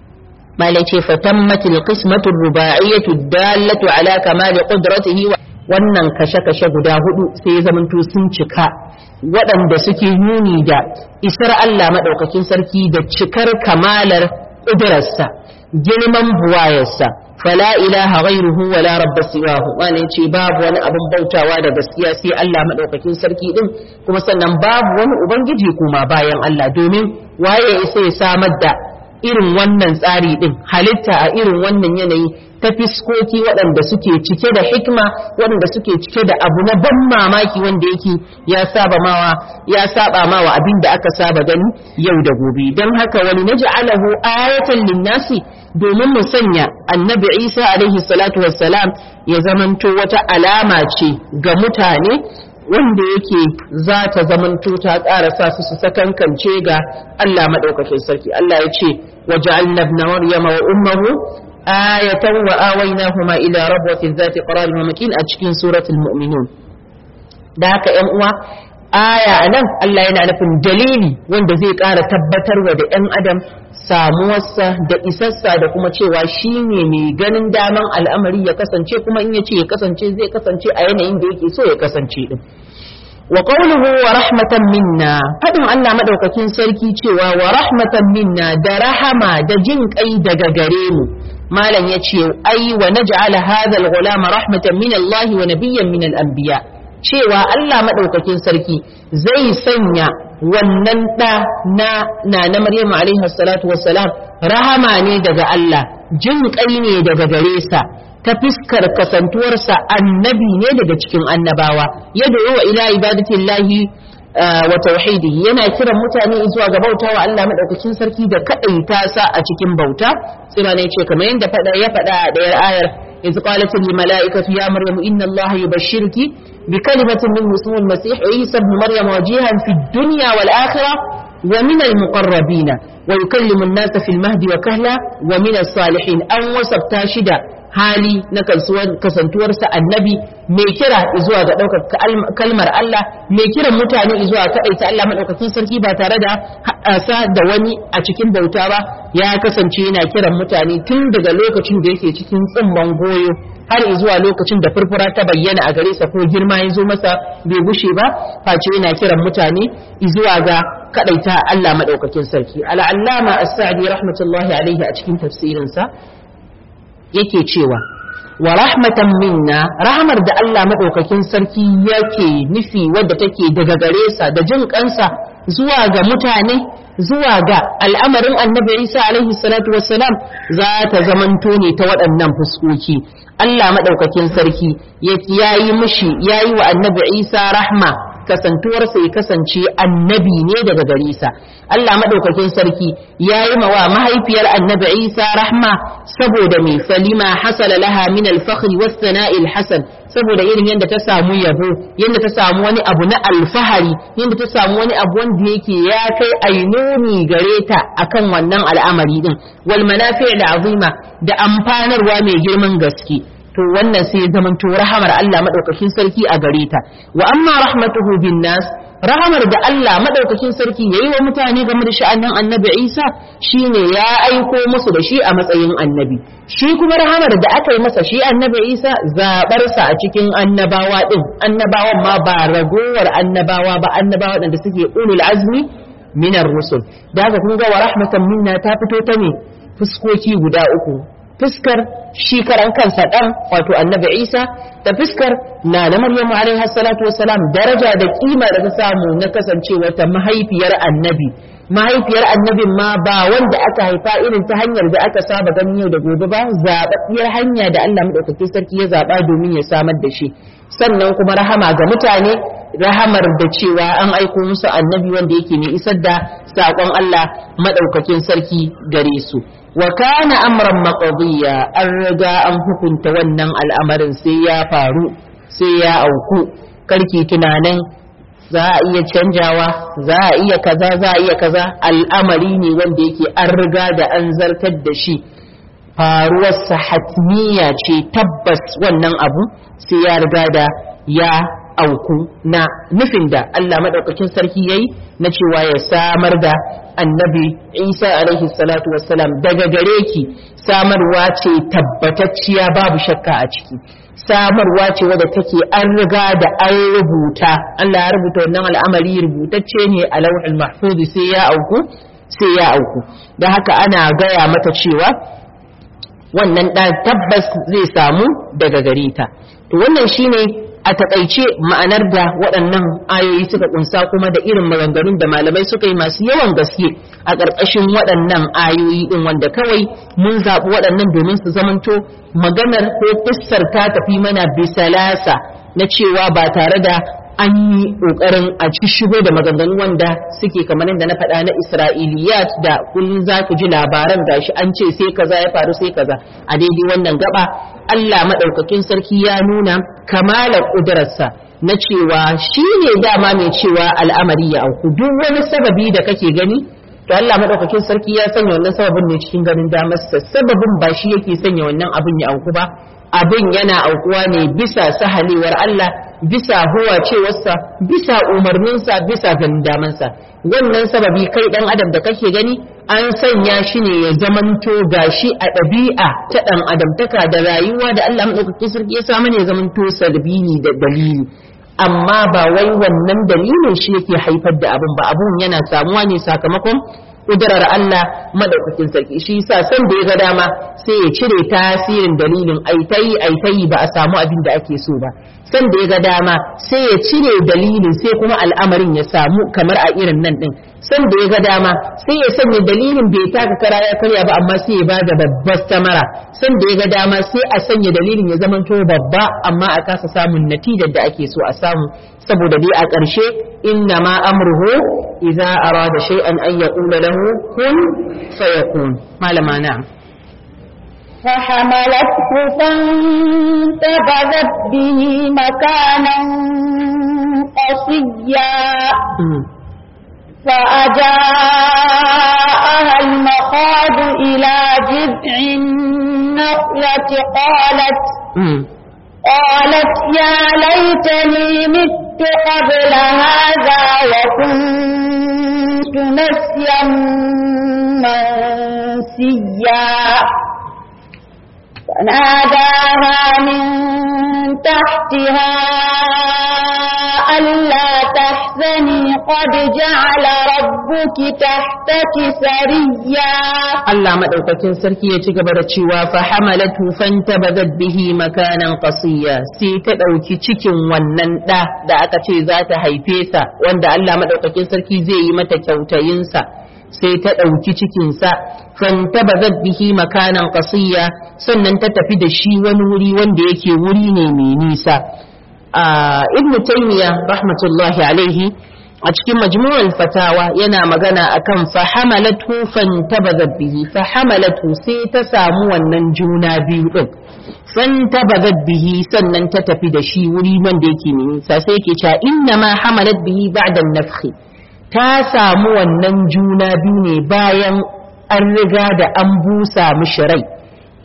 malai ce fatammatil qismatur ruba'iyyatu dallatu ala kamali qudratihi wannan kashe-kashe guda hudu sai ya zamanto sun cika waɗanda suke nuni da isar Allah madaukakin sarki da cikar kamalar ƙudurarsa girman buwayarsa fala ilaha ghairuhu wala rabba siwahu malai ce babu wani abin bautawa da gaskiya sai Allah madaukakin sarki din kuma sannan babu wani ubangiji kuma bayan Allah domin waye isa ya samar da irin wannan tsari din halitta a irin wannan yanayi ta fiskoki waɗanda suke cike da hikma waɗanda suke cike da abu na ban mamaki wanda yake ya saba mawa ya saba mawa abin da aka saba gani yau da gobe don haka wani naj'alahu ayatan linnasi domin mu sanya annabi Isa alaihi salatu wassalam ya zamanto wata alama ce ga mutane wanda yake za ta zamanto ta ƙara sa su su sakankance ga Allah maɗaukakin sarki Allah ya ce wa ja'alna ibna maryama wa ummuhu ayatan wa awaynahuma ila rabwatin zati qararin wa makin a cikin suratul mu'minun da haka ƴan uwa aya anan Allah yana nufin dalili wanda zai ƙara tabbatarwa da ƴan adam samuwarsa da isassa da kuma cewa shi ne mai ganin daman al'amari ya kasance kuma in ya ce ya kasance zai kasance a yanayin da yake so ya kasance din wa qawluhu wa rahmatan minna fadin Allah madaukakin sarki cewa wa rahmatan minna da rahama da jin kai daga gare mu malam yace ai wa naj'ala hadha al-ghulama rahmatan min Allah wa nabiyyan min al-anbiya cewa Allah madaukakin sarki zai sanya wannan ɗa na na na Maryamu alaihi salatu wassalam rahama ne daga Allah jin kai ne daga gare sa ta fiskar kasantuwarsa annabi ne daga cikin annabawa yad'u ila ibadatillahi wa tauhidihi yana kiran mutane zuwa ga bautawa Allah madaukakin sarki da kadaita sa a cikin bauta sai ne ce kamar yanda fada ya fada a dayar ayar إذ قالت الملائكة يا مريم إن الله يبشرك بكلمة منه اسمه المسيح عيسى ابن مريم وجيها في الدنيا والآخرة ومن المقربين ويكلم الناس في المهد وكهلا ومن الصالحين أن وصف تاشدا hali na kasantuwarsa annabi mai kira zuwa ga ɗaukar kalmar Allah mai kiran mutane zuwa kaɗaita Allah maɗaukakin sarki ba tare da haɗasa da wani a cikin bauta ba ya kasance yana kiran mutane tun daga lokacin da yake cikin tsimman goyo har zuwa lokacin da furfura ta bayyana a gare sa ko girma ya zo masa bai gushe ba face yana kiran mutane zuwa ga kaɗaita Allah maɗaukakin sarki al'allama as-sa'di rahmatullahi alaihi a cikin tafsirinsa yake cewa wa rahmatan minna rahmar da Allah madaukakin sarki yake nufi wadda take daga gare sa da jin kansa zuwa ga mutane zuwa ga al'amarin annabi Isa alaihi salatu wassalam za ta zamanto ne ta waɗannan fuskoki Allah madaukakin sarki yayi mishi yayi wa annabi Isa rahma kasantuwarsa ya kasance annabi ne daga gare sa Allah madaukakin sarki yayi mawa mahaifiyar annabi Isa rahma saboda mai falima hasala laha min al-fakhr was-sana'i al-hasan saboda irin yanda ta samu yabo yanda ta samu wani abu na alfahari yanda ta samu wani abu wanda yake ya kai ainuni gare ta akan wannan al'amari din wal manafi' al-azima da amfanarwa mai girman gaske to wannan sai zaman to rahamar Allah madaukakin sarki a gare ta wa amma rahmatuhu bin nas rahamar da Allah madaukakin sarki yayi wa mutane game da sha'anin annabi Isa shine ya aiko musu da shi a matsayin annabi shi kuma rahamar da aka yi masa shi annabi Isa zabar sa a cikin annabawa din annabawan ma ba ragowar annabawa ba annabawa da suke ulul azmi minar rusul da haka kun ga wa rahmatan minna ta fito ta ne fuskoki guda uku fuskar shi karan kansa dan wato annabi Isa da fuskar na na Maryamu alaiha salatu wassalam daraja da kima da ta samu na kasancewa ta mahaifiyar annabi mahaifiyar annabin ma ba wanda aka haifa irin ta hanyar da aka saba ganin yau da gobe ba zababbiyar hanya da Allah madaukakin sarki ya zaba domin ya samar da shi sannan kuma rahama ga mutane rahamar da cewa an aiko musu annabi wanda yake ne isar da sakon Allah madaukakin sarki gare su wa kana amran maqdiya an riga an hukunta wannan al'amarin sai ya faru sai ya auku karki tunanin za a iya canjawa za a iya kaza za a iya kaza al'amari ne wanda yake an riga da an zartar da shi faruwarsa hatmiya ce tabbas wannan abu sai ya riga da ya auku na nufin da Allah madaukakin sarki yayi na cewa ya samar da annabi Isa alaihi salatu wassalam daga gare ki samarwa ce tabbatacciya babu shakka a ciki samarwa ce wadda take an riga da an rubuta Allah ya rubuta wannan al'amari rubutacce ne a lauhul mahfuz sai ya auku sai ya auku da haka ana gaya mata cewa wannan da tabbas zai samu daga gare ta to wannan shine a takaice ma'anar da waɗannan ayoyi suka kunsa kuma da irin maganganun da malamai suka yi masu yawan gaske a ƙarƙashin waɗannan ayoyi ɗin wanda kawai mun zaɓi waɗannan domin su zamanto maganar ko kissar ta tafi mana bisalasa na cewa ba tare da an yi ƙoƙarin a ci shigo da maganganu wanda suke kamar yadda na faɗa na Isra'iliyat da kullum za ku ji labaran gashi an ce sai kaza ya faru sai kaza a daidai wannan gaba Allah maɗaukakin sarki ya nuna kamalar ƙudurarsa na cewa shi ne dama mai cewa al'amari ya auku duk wani sababi da kake gani to Allah maɗaukakin sarki ya sanya wannan sababin ne cikin ganin damarsa sababin ba shi yake sanya wannan abin ya auku ba abin yana aukuwa ne bisa sahalewar Allah bisa huwacewarsa bisa umarninsa bisa ganin damansa wannan sababi kai dan adam da kake gani an sanya shi ne ya zamanto gashi a ɗabi'a ta ɗan adamtaka da rayuwa da Allah maɗaukakin sarki ya samu ne ya zamanto sabini da dalili amma ba wai wannan dalilin shi yake haifar da abin ba abun yana samuwa ne sakamakon kudurar Allah madaukakin sarki shi yasa san da ya ga dama sai ya cire tasirin dalilin aitayi aitayi ba a samu abin da ake so ba san da ya ga dama sai ya cire dalilin sai kuma al'amarin ya samu kamar a irin nan din san da ya ga dama sai ya sanya dalilin bai taka kara ya karya ba amma sai ya bada babbar samara san da ya ga dama sai a sanya dalilin ya zama to babba amma a kasa samun natijar da ake so a samu saboda dai a ƙarshe inna ma amruhu idza arada shay'an an yaqula lahu kun fayakun malama na'am فحملته فانتبذت به مكانا قصيا فأجاءها المخاض إلى جذع النخلة قالت قالت يا ليتني مت قبل هذا وكنت نسيا منسيا فناداها من تحتها ألا تحزني قد جعل ربك تحتك سريا Allah madaukakin sarki ya ci gaba da cewa fa hamalatu fantabazat bihi makanan qasiya sai ta dauki cikin wannan da da aka ce za ta haife sa wanda Allah madaukakin sarki zai yi mata kyautayin sa sai ta dauki cikin sa fantabazat bihi makanan qasiya sannan ta tafi da shi wani wuri wanda yake wuri ne mai nisa a ibnu taymiya rahmatullahi alaihi a cikin majmu'ul fatawa yana magana akan fa hamalatu fantabazat bihi fa hamalatu sai ta samu wannan juna biyu din fantabazat bihi sannan ta tafi da shi wuri wanda yake ne nisa sai yake cewa inna ma hamalat bihi ba'da an-nafkh ta samu wannan juna biyu ne bayan an riga da an busa mishi rai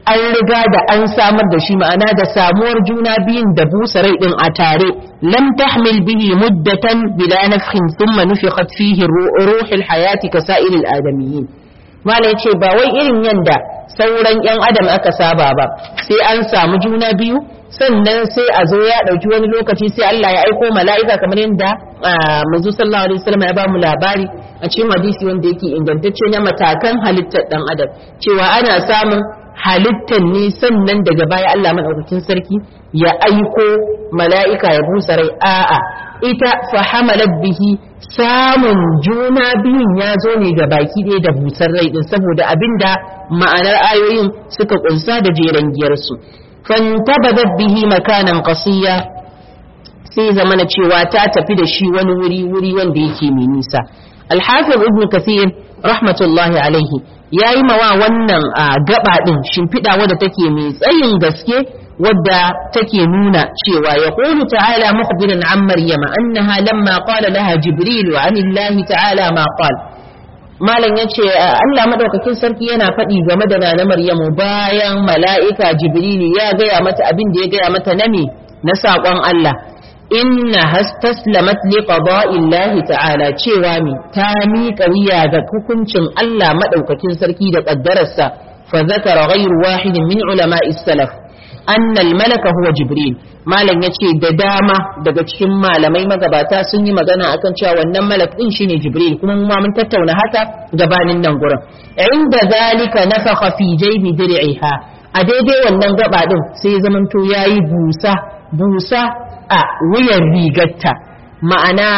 an riga da an samar da shi ma'ana da samuwar juna biyun da busa rai din a tare lam tahmil bihi muddatan bila nafkhin thumma nufikhat fihi ruhul hayati ka sa'iril adamiyyin malai yace ba wai irin yanda sauran yan adam aka saba ba sai an samu juna biyu sannan sai a zo ya dauki wani lokaci sai Allah ya aiko mala'ika kamar yadda manzo sallallahu alaihi wasallam ya ba mu labari a cikin hadisi wanda yake ingantacce na matakan halittar dan adam cewa ana samun halittar ne sannan daga baya Allah madaukakin sarki ya aiko mala'ika ya busa rai a'a ita fa hamalat bihi samun juna biyun ya zo ne ga baki ɗaya da busar rai din saboda abinda ma'anar ayoyin suka kunsa da jeran giyarsu fantabadat bihi makanan qasiya sai zamana cewa ta tafi da shi wani wuri wuri wanda yake mai nisa al-hafiz ibn kathir rahmatullahi alaihi yayi mawa wannan gaba din shimfiɗa wadda take mai tsayin gaske wadda take nuna cewa ya qulu ta'ala mukhbiran an maryama annaha lamma qala laha jibril wa anillahi ta'ala ma qala malam yace Allah madaukakin sarki yana faɗi game da nana maryamu bayan mala'ika jibril ya gaya mata abin da ya gaya mata na me na saƙon Allah inna hastaslamat li qada'illahi ta'ala cewa mi ta miƙa wuya ga hukuncin Allah madaukakin sarki da kaddararsa fa zakara ghayru wahidin min ulama'is salaf anna al-malaka huwa jibril malam yace da dama daga cikin malamai magabata sun yi magana akan cewa wannan malak din shine jibril kuma mu ma mun tattauna haka gabanin nan gurin inda zalika nafakha fi jaybi dir'iha a daidai wannan gaba din sai zamanto yayi busa busa a wuyan rigarta ma'ana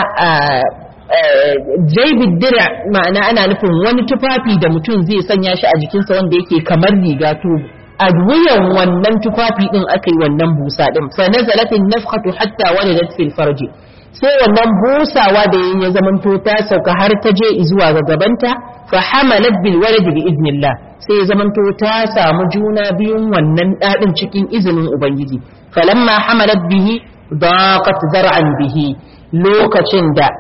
jaibid dir'a ma'ana ana nufin wani tufafi da mutum zai sanya shi a jikinsa wanda yake kamar riga to a wuyan wannan tufafi din aka yi wannan busa din fa nazalat an-nafkhatu hatta waladat fil farji sai wannan busawa da yayin ya zamanto ta sauka har ta je zuwa ga gabanta fa hamalat bil walad bi idnillah sai ya zamanto ta samu juna biyun wannan dadin cikin izinin ubangiji falamma hamalat bihi daqat zar'an bihi lokacin da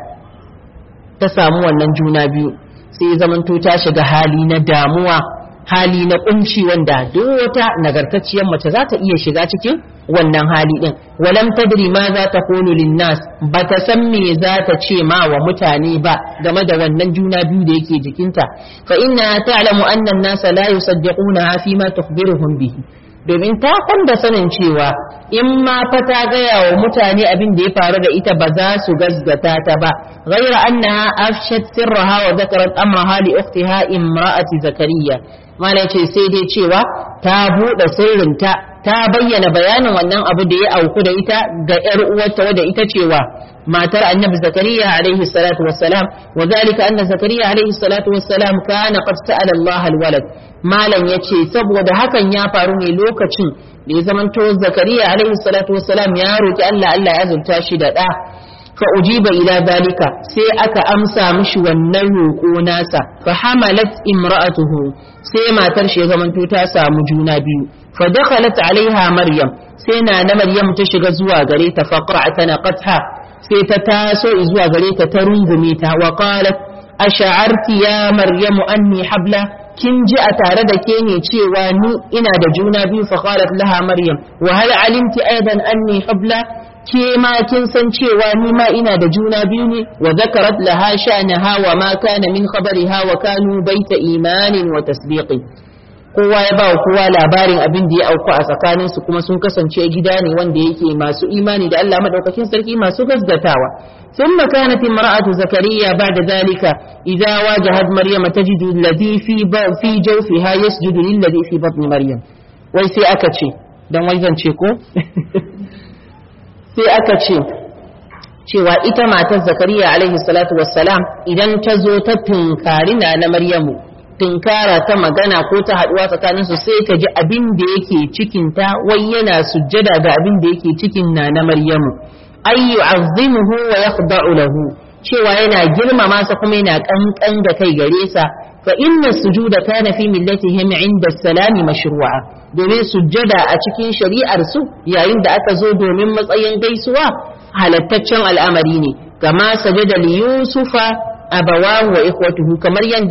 ta samu wannan juna biyu sai ya zamanto ta shiga hali na damuwa hali na kunci wanda duk wata nagartacciyar mace za ta iya shiga cikin wannan hali din walam tadri ma za ta qulu linnas ba ta san me za ta ce ma wa mutane ba game da wannan juna biyu da yake jikinta fa inna ta'lamu anna an-nas la yusaddiquna fi ma tukhbiruhum bihi domin ta kwanda sanin cewa in ma fa ta gaya wa mutane abin da ya faru da ita ba za su gasgata ta ba ghayra annaha afshat sirraha wa dhakarat amraha li ukhtiha imra'ati zakariya malai ce sai dai cewa ta buɗe sirrinta ta bayyana bayanin wannan abu da ya auku da ita ga ƴar uwarta wadda ita cewa matar annabi zakariya alaihi salatu wassalam wa zalika anna zakariya alaihi salatu wassalam kana qad sa'ala Allah alwalad malam yace saboda hakan ya faru ne lokacin da ya zamanto zakariya alaihi salatu wassalam ya roki Allah Allah ya azurta shi da ɗa fa ujiba ila zalika sai aka amsa mishi wannan roƙo nasa fa hamalat imra'atuhu sai matar shi ya zamanto ta samu juna biyu fa dakhalat alaiha maryam sai na na maryam ta shiga zuwa gare ta fa qara'atana qatha sai ta taso zuwa gare ta ta rungume ta wa qalat ash'arti ya maryamu anni habla kin ji a tare da ke ne cewa ni ina da juna biyu fa qalat laha maryam wa hal alimti aidan anni habla ke ma kin san cewa ni ma ina da juna biyu ne wa zakarat laha sha'naha wa ma kana min khabariha wa kanu baita imanin wa tasdiqi kowa ya ba kowa labarin abin da ya auku a tsakanin su kuma sun kasance gida ne wanda yake masu imani da Allah madaukakin sarki masu gaskatawa ثم كانت امرأة زكريا بعد ذلك إذا واجهت مريم تجد الذي في في جوفها يسجد للذي في بطن مريم ويسي أكتشي دم ويزن شيكو sai aka ce cewa ita matar zakariya alaihi salatu wassalam idan ta zo ta tunkari na na maryamu tunkara ta magana ko ta haduwa tsakanin su sai ta ji abin da yake cikin ta wai yana sujjada ga abin da yake cikin na na maryamu ay yu'azzimuhu wa yakhda'u lahu cewa yana girmama sa kuma yana kankan da kai gare sa fa inna sujuda kana fi millatihim 'inda as-salami mashru'a domin sujjada a cikin shari'ar su yayin da aka zo domin matsayin gaisuwa halattaccen al'amari ne kama sajada li yusufa abawahu wa ikhwatuhu kamar yanda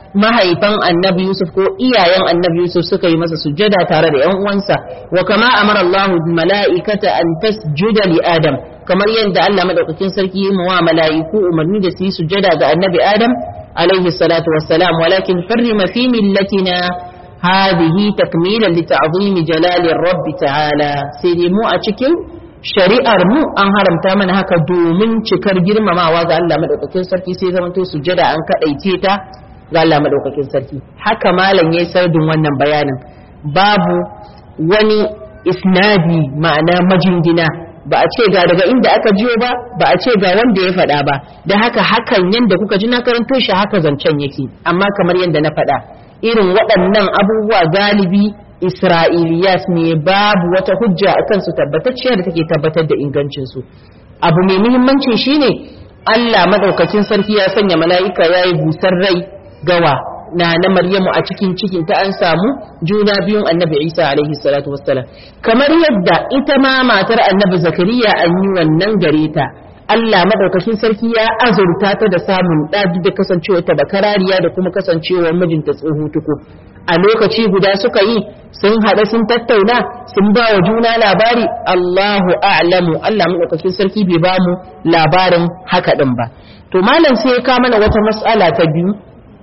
mahaifan annabi Yusuf ko iyayen annabi Yusuf suka yi masa sujjada tare da ƴan uwansa wa kama amara Allahu mala'ikata an tasjuda li Adam kamar yadda Allah madaukakin sarki ya wa mala'iku umarni da su yi sujjada ga annabi Adam alaihi salatu wassalam walakin harrima fi millatina hadhihi takmilan li ta'zimi jalali rabb ta'ala sai dai mu a cikin shari'ar mu an haramta mana haka domin cikar girmamawa ga Allah madaukakin sarki sai zamanto sujjada an kadaice ta ga Allah madaukakin sarki haka malam yayi sardin wannan bayanin babu wani isnadi ma'ana majingina ba a ce ga daga inda aka jiyo ba ba a ce ga wanda ya faɗa ba da haka hakan yanda kuka ji na karanto shi haka zancen yake amma kamar yanda na faɗa irin waɗannan abubuwa galibi Isra'iliyas ne babu wata hujja akan su tabbatacciya da take tabbatar da ingancin su abu mai muhimmanci shine Allah madaukakin sarki ya sanya mala'ika yayi busar rai gawa na na Maryamu a cikin cikin ta an samu juna biyun Annabi Isa alaihi salatu wassalam kamar yadda ita ma matar Annabi Zakariya an yi wannan gare ta Allah madaukakin sarki ya azurta ta da samun ɗa da kasancewa ta bakarariya da kuma kasancewa mijinta tsoho tuko a lokaci guda suka yi sun haɗa sun tattauna sun ba wa juna labari Allahu a'lamu Allah madaukakin sarki bai ba mu labarin haka din ba to malam sai ya ka mana wata mas'ala ta biyu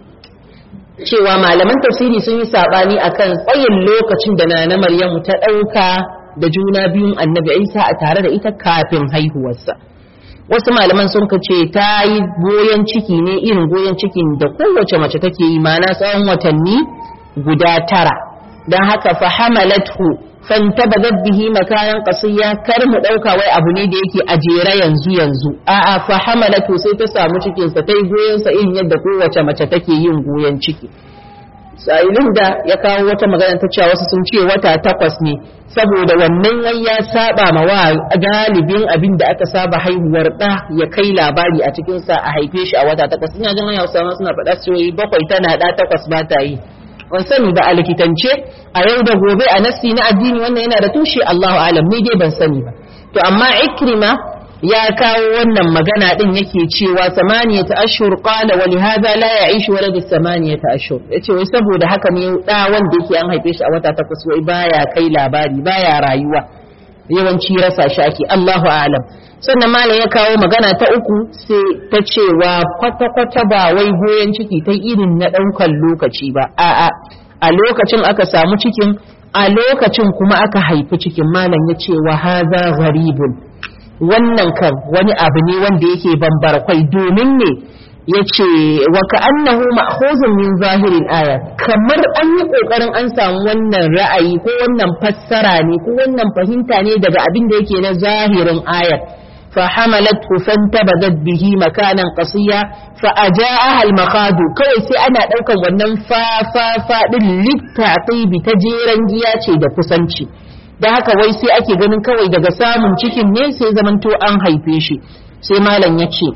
cewa malaman tafsiri sun yi sabani akan tsayin lokacin da na Maryamu ta ɗauka da juna biyun Annabi Isa a tare da ita kafin haihuwarsa wasu malaman sun ce ta yi goyon ciki ne irin goyon cikin da kowace mace take yi mana tsawon watanni guda tara don haka fa hamalathu fantabadat bihi makanan qasiya kar mu dauka wai abu ne da yake a jere yanzu yanzu a'a fa hamalatu sai ta samu cikin sa tai goyon sa irin yadda kowace mace take yin goyon ciki sa'ilin da ya kawo wata magana ta cewa wasu sun ce wata takwas ne saboda wannan wai ya saba ma wa galibin abin da aka saba haihuwar da ya kai labari a cikin sa a haife shi a wata takwas ina jin Hausawa suna faɗa cewa bakwai tana da takwas ba ta yi ban sani ba a likitance a yau da gobe a nassi na addini wannan yana da tushe Allahu alam ni dai ban sani ba to amma Ikrima ya kawo wannan magana din yake cewa samaniyata ashhur qala wa li hadha la ya'ishu walad samaniyata ashhur yace wai saboda haka ne da wanda yake an haife shi a wata takwas wai baya kai labari baya rayuwa yawanci rasa shi ake Allahu a'lam sannan malam ya kawo magana ta uku sai ta cewa kwata-kwata ba wai goyon ciki ta irin na ɗaukan lokaci ba a'a a lokacin aka samu cikin a lokacin kuma aka haifi cikin malam ya ce wa haza gharibun wannan kan wani abu ne wanda yake bambarkwai domin ne ya ce wa ka'annahu ma'khuzun min zahirin aya kamar an yi kokarin an samu wannan ra'ayi ko wannan fassara ne ko wannan fahimta ne daga abin da yake na zahirin ayar فحملته فانتبذت به مكانا قصيا فأجاءها المخاض كوي سي أنا دوكا ونن فا فا فا دين للتعقيب تجيران giya ce da kusanci da haka wai sai ake ganin kawai daga samun cikin ne sai zamanto an haife shi sai malam ya ce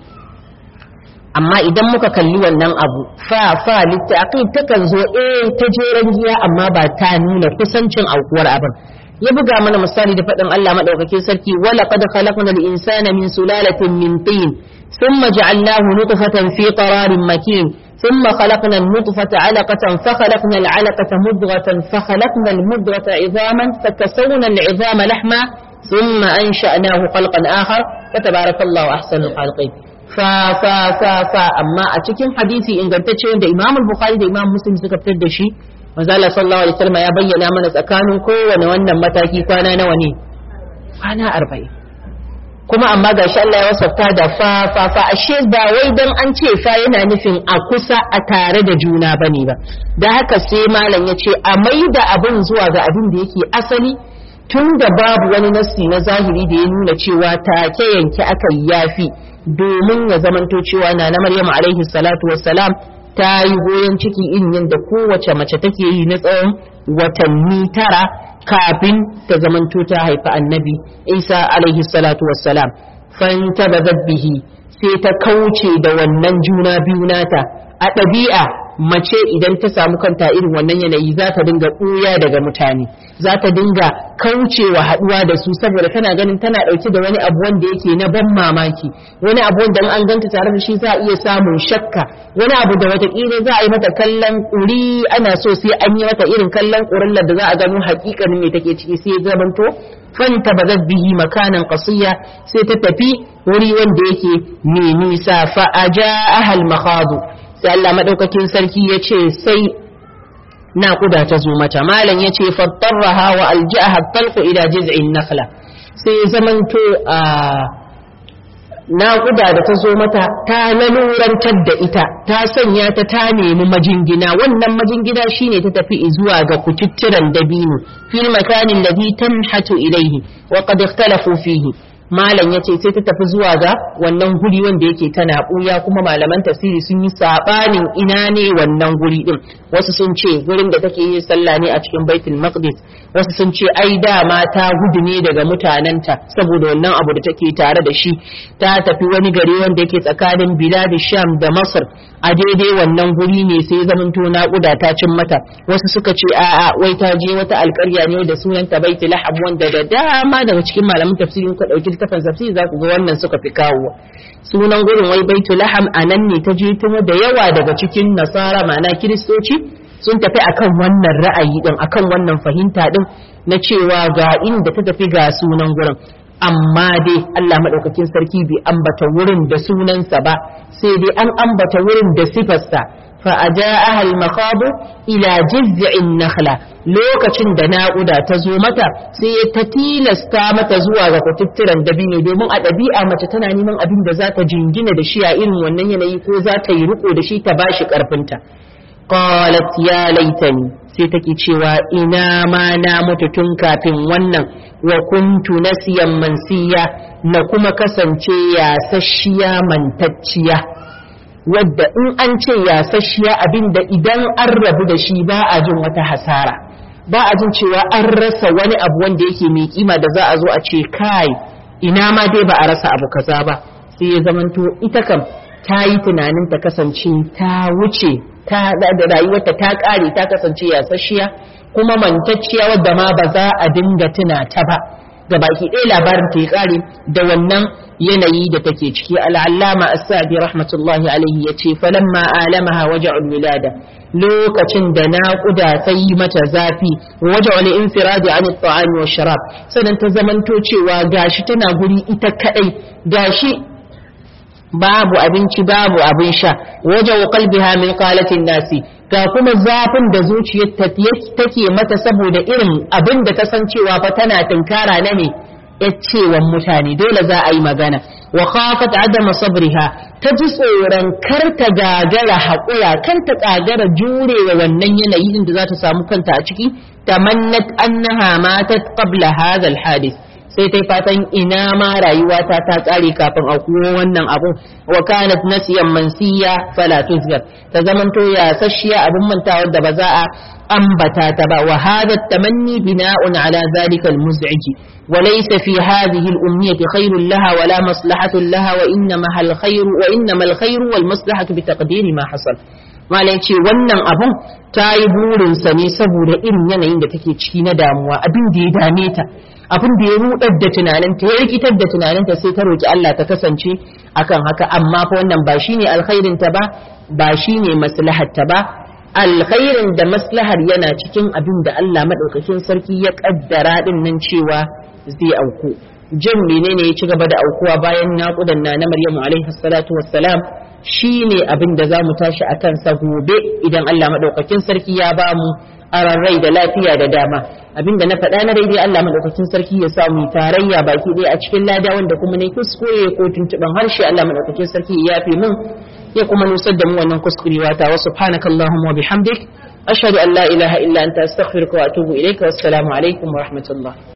amma idan muka kalli wannan abu fa fa littaqib takan zo eh ta jeran giya amma ba ta nuna kusancin aukuwar abin ya buga mana misali da faɗin Allah madaukakin sarki wala qad khalaqnal insana min sulalatin min tin thumma ja'alnahu nutfatan fi qararin makin thumma khalaqna an-nutfata 'alaqatan fa khalaqna al-'alaqata mudghatan fa khalaqna al-mudghata 'idhaman fakasawna al-'idhama lahma thumma ansha'nahu khalqan akhar fatabarakallahu ahsanul khaliqin fa fa fa fa amma a cikin hadisi ingantacce da Imam al-Bukhari da Imam Muslim suka fitar da shi manzo Allah sallallahu alaihi wasallam ya bayyana mana tsakanin kowane wannan mataki kwana nawa ne kwana arba'in kuma amma gashi Allah ya wasafta da fa fa fa ashe ba wai dan an ce fa yana nufin a kusa a tare da juna bane ba da haka sai malam ya ce a maida abin zuwa ga abin da yake asali tun da babu wani nassi na zahiri da ya nuna cewa take yanke aka yafi domin ya zamanto cewa na na Maryamu alaihi salatu wassalam ta yi goyon ciki irin yadda kowace mace take yi na tsawon watanni tara kafin ta zamanto ta haifi annabi Isa alaihi salatu wassalam fantabazat bihi sai ta kauce da wannan juna biyu nata a ɗabi'a mace idan ta samu kanta irin wannan yanayi za ta dinga ɓuya daga mutane, za ta dinga kaucewa haɗuwa da su saboda tana ganin tana ɗauke da wani abu wanda yake na ban mamaki, wani abu wanda an ganta tare da shi za a iya samun shakka, wani abu da watakila za a yi mata kallon ƙuri, ana so sai an yi mata irin kallon ƙurillar da za a gano haƙiƙanin me take ciki, sai ya zamanto fanta ba bihi makanan qasiya, sai ta tafi wuri wanda yake mai nisa. Fa aja ahal makhadu, sai Allah madaukakin sarki ya ce sai naƙuda ta zo mata. Malam ya ce fattarraha wa alja'aha talqu ila jiz'in nakhla, sai zamanto a naƙuda da ta zo mata ta lalurantar da ita, ta sanya ta ta nemi majingina. Wannan majingina shine ta tafi zuwa ga kututturan dabino fil makanin ladhi tanhatu ilayhi wa qad ikhtalafu fihi. Malam ya ce sai ta tafi zuwa ga wannan guri wanda yake tana ɓuya, kuma malaman tafsiri sun yi saɓanin ina ne wannan guri ɗin. Wasu sun ce gurin da take yin sallah ne a cikin baitul maqdis, wasu sun ce ai dama ta gudu ne daga mutanenta saboda wannan abu da take tare da shi, ta tafi wani gari wanda yake tsakanin bilad sham da masar, a daidai wannan guri ne sai zamanto naƙuda ta cin mata. Wasu suka ce a'a wai ta je wata alƙarya ne da sunanta baitul lahab, wanda da dama daga cikin malaman tafsirin ka ɗauki littafin tafsiri za ku ga wannan suka fi kawo sunan gurin wai baitul laham. Anan ne ta je kuma da yawa daga cikin nasara ma'ana kiristoci sun tafi akan wannan ra'ayi din, akan wannan fahimta din na cewa ga inda ta tafi ga sunan gurin. Amma dai Allah madaukakin sarki bai ambata wurin da sunansa ba, sai dai an ambata wurin da sifarsa. fa ajaaha al-makhadu ila jiz'in nakhla, lokacin da naƙuda ta zo mata sai ta tilasta mata zuwa ga kututturan dabino, domin a ɗabi'a mace tana neman abin da za ta jingina da shi a irin wannan yanayi ko za ta yi riko da shi ta bashi ƙarfinta. Qalat ya laitani, sai take cewa ina ma na mutu tun kafin wannan, wa kuntu nasiyan mansiya, na kuma kasance yasasshiya mantacciya, wadda in an ce yasasshiya abinda idan an rabu da shi ba a jin wata hasara, ba a jin cewa an rasa wani abu wanda yake mai kima da za a zo a ce kai ina ma dai ba a rasa abu kaza ba. Sai ya zamanto ita kam ta yi tunanin ta kasance ta wuce ta da rayuwarta ta kare, ta kasance yasasshiya kuma mantacciya wadda ma ba za a dinga tuna ta ba. Da baki ɗaya labarin ta ya kare da wannan yanayi da take ciki. Al'allama as-Sa'di rahmatullahi alaihi yace falamma alamaha waja'ul wilada, lokacin da naƙuda ta yi mata zafi, waja'ul infiradi an at-ta'ami wash-sharab, sannan ta zamanto cewa gashi tana guri ita kadai, gashi babu abinci babu abin sha, wajen qalbiha min qalatin nasi, ga kuma zafin da zuciyarta take mata saboda irin abin da ta san cewa fa tana tinkara na ne yacewan mutane, dole za a yi magana. Wa khafat adama sabriha, ta ji tsoron kar ta gagara haƙura, kar ta gagara jurewa wannan yanayi da za ta samu kanta a ciki. Tamannat annaha matat qabla hadha al-hadith, sai ta fatan ina ma rayuwata ta tsare kafin a kuma wannan abu. Wa kanat nasiyan mansiya fala tuzkar, ta zamanto ya sashiya abin mantawa da ba za a ambata ta ba. Wa hadha tamanni bina'un ala zalika al-muz'ij, wa laysa fi hadhihi al-umniyati khairun laha wa la maslahatun laha, wa innama al-khayr wa innama al-khayr wal maslahatu bi taqdiri ma hasal. Malai ce wannan abun ta yi burinsa ne saboda irin yanayin da take ciki na damuwa, abin da ya dame ta, abin da ya rudar da tunaninta, ya rikitar da tunaninta, sai ta roki Allah ta kasance akan haka. Amma fa wannan ba shine alkhairin ta ba, ba shine maslahar ta ba. Alkhairin da maslahar yana cikin abin da Allah madaukakin sarki ya kaddara din nan cewa zai auku. Jin menene ya ci gaba da aukuwa bayan naƙudan na na Maryamu alaihi salatu wassalam shine abin da zamu tashi akan sa gobe idan Allah madaukakin sarki ya ba mu aran rai da lafiya da dama. Abinda na faɗa na daidai Allah madaukakin sarki ya sa mu tarayya baki ɗaya a cikin lada, wanda kuma ne kuskure ko tuntuban harshe Allah madaukakin sarki ya yafe min ya kuma nusar da mu wannan kuskurewa ta. Wa subhanakallahumma wa bihamdik ashhadu an la ilaha illa anta astaghfiruka wa atubu ilaika. Wassalamu alaikum wa rahmatullah.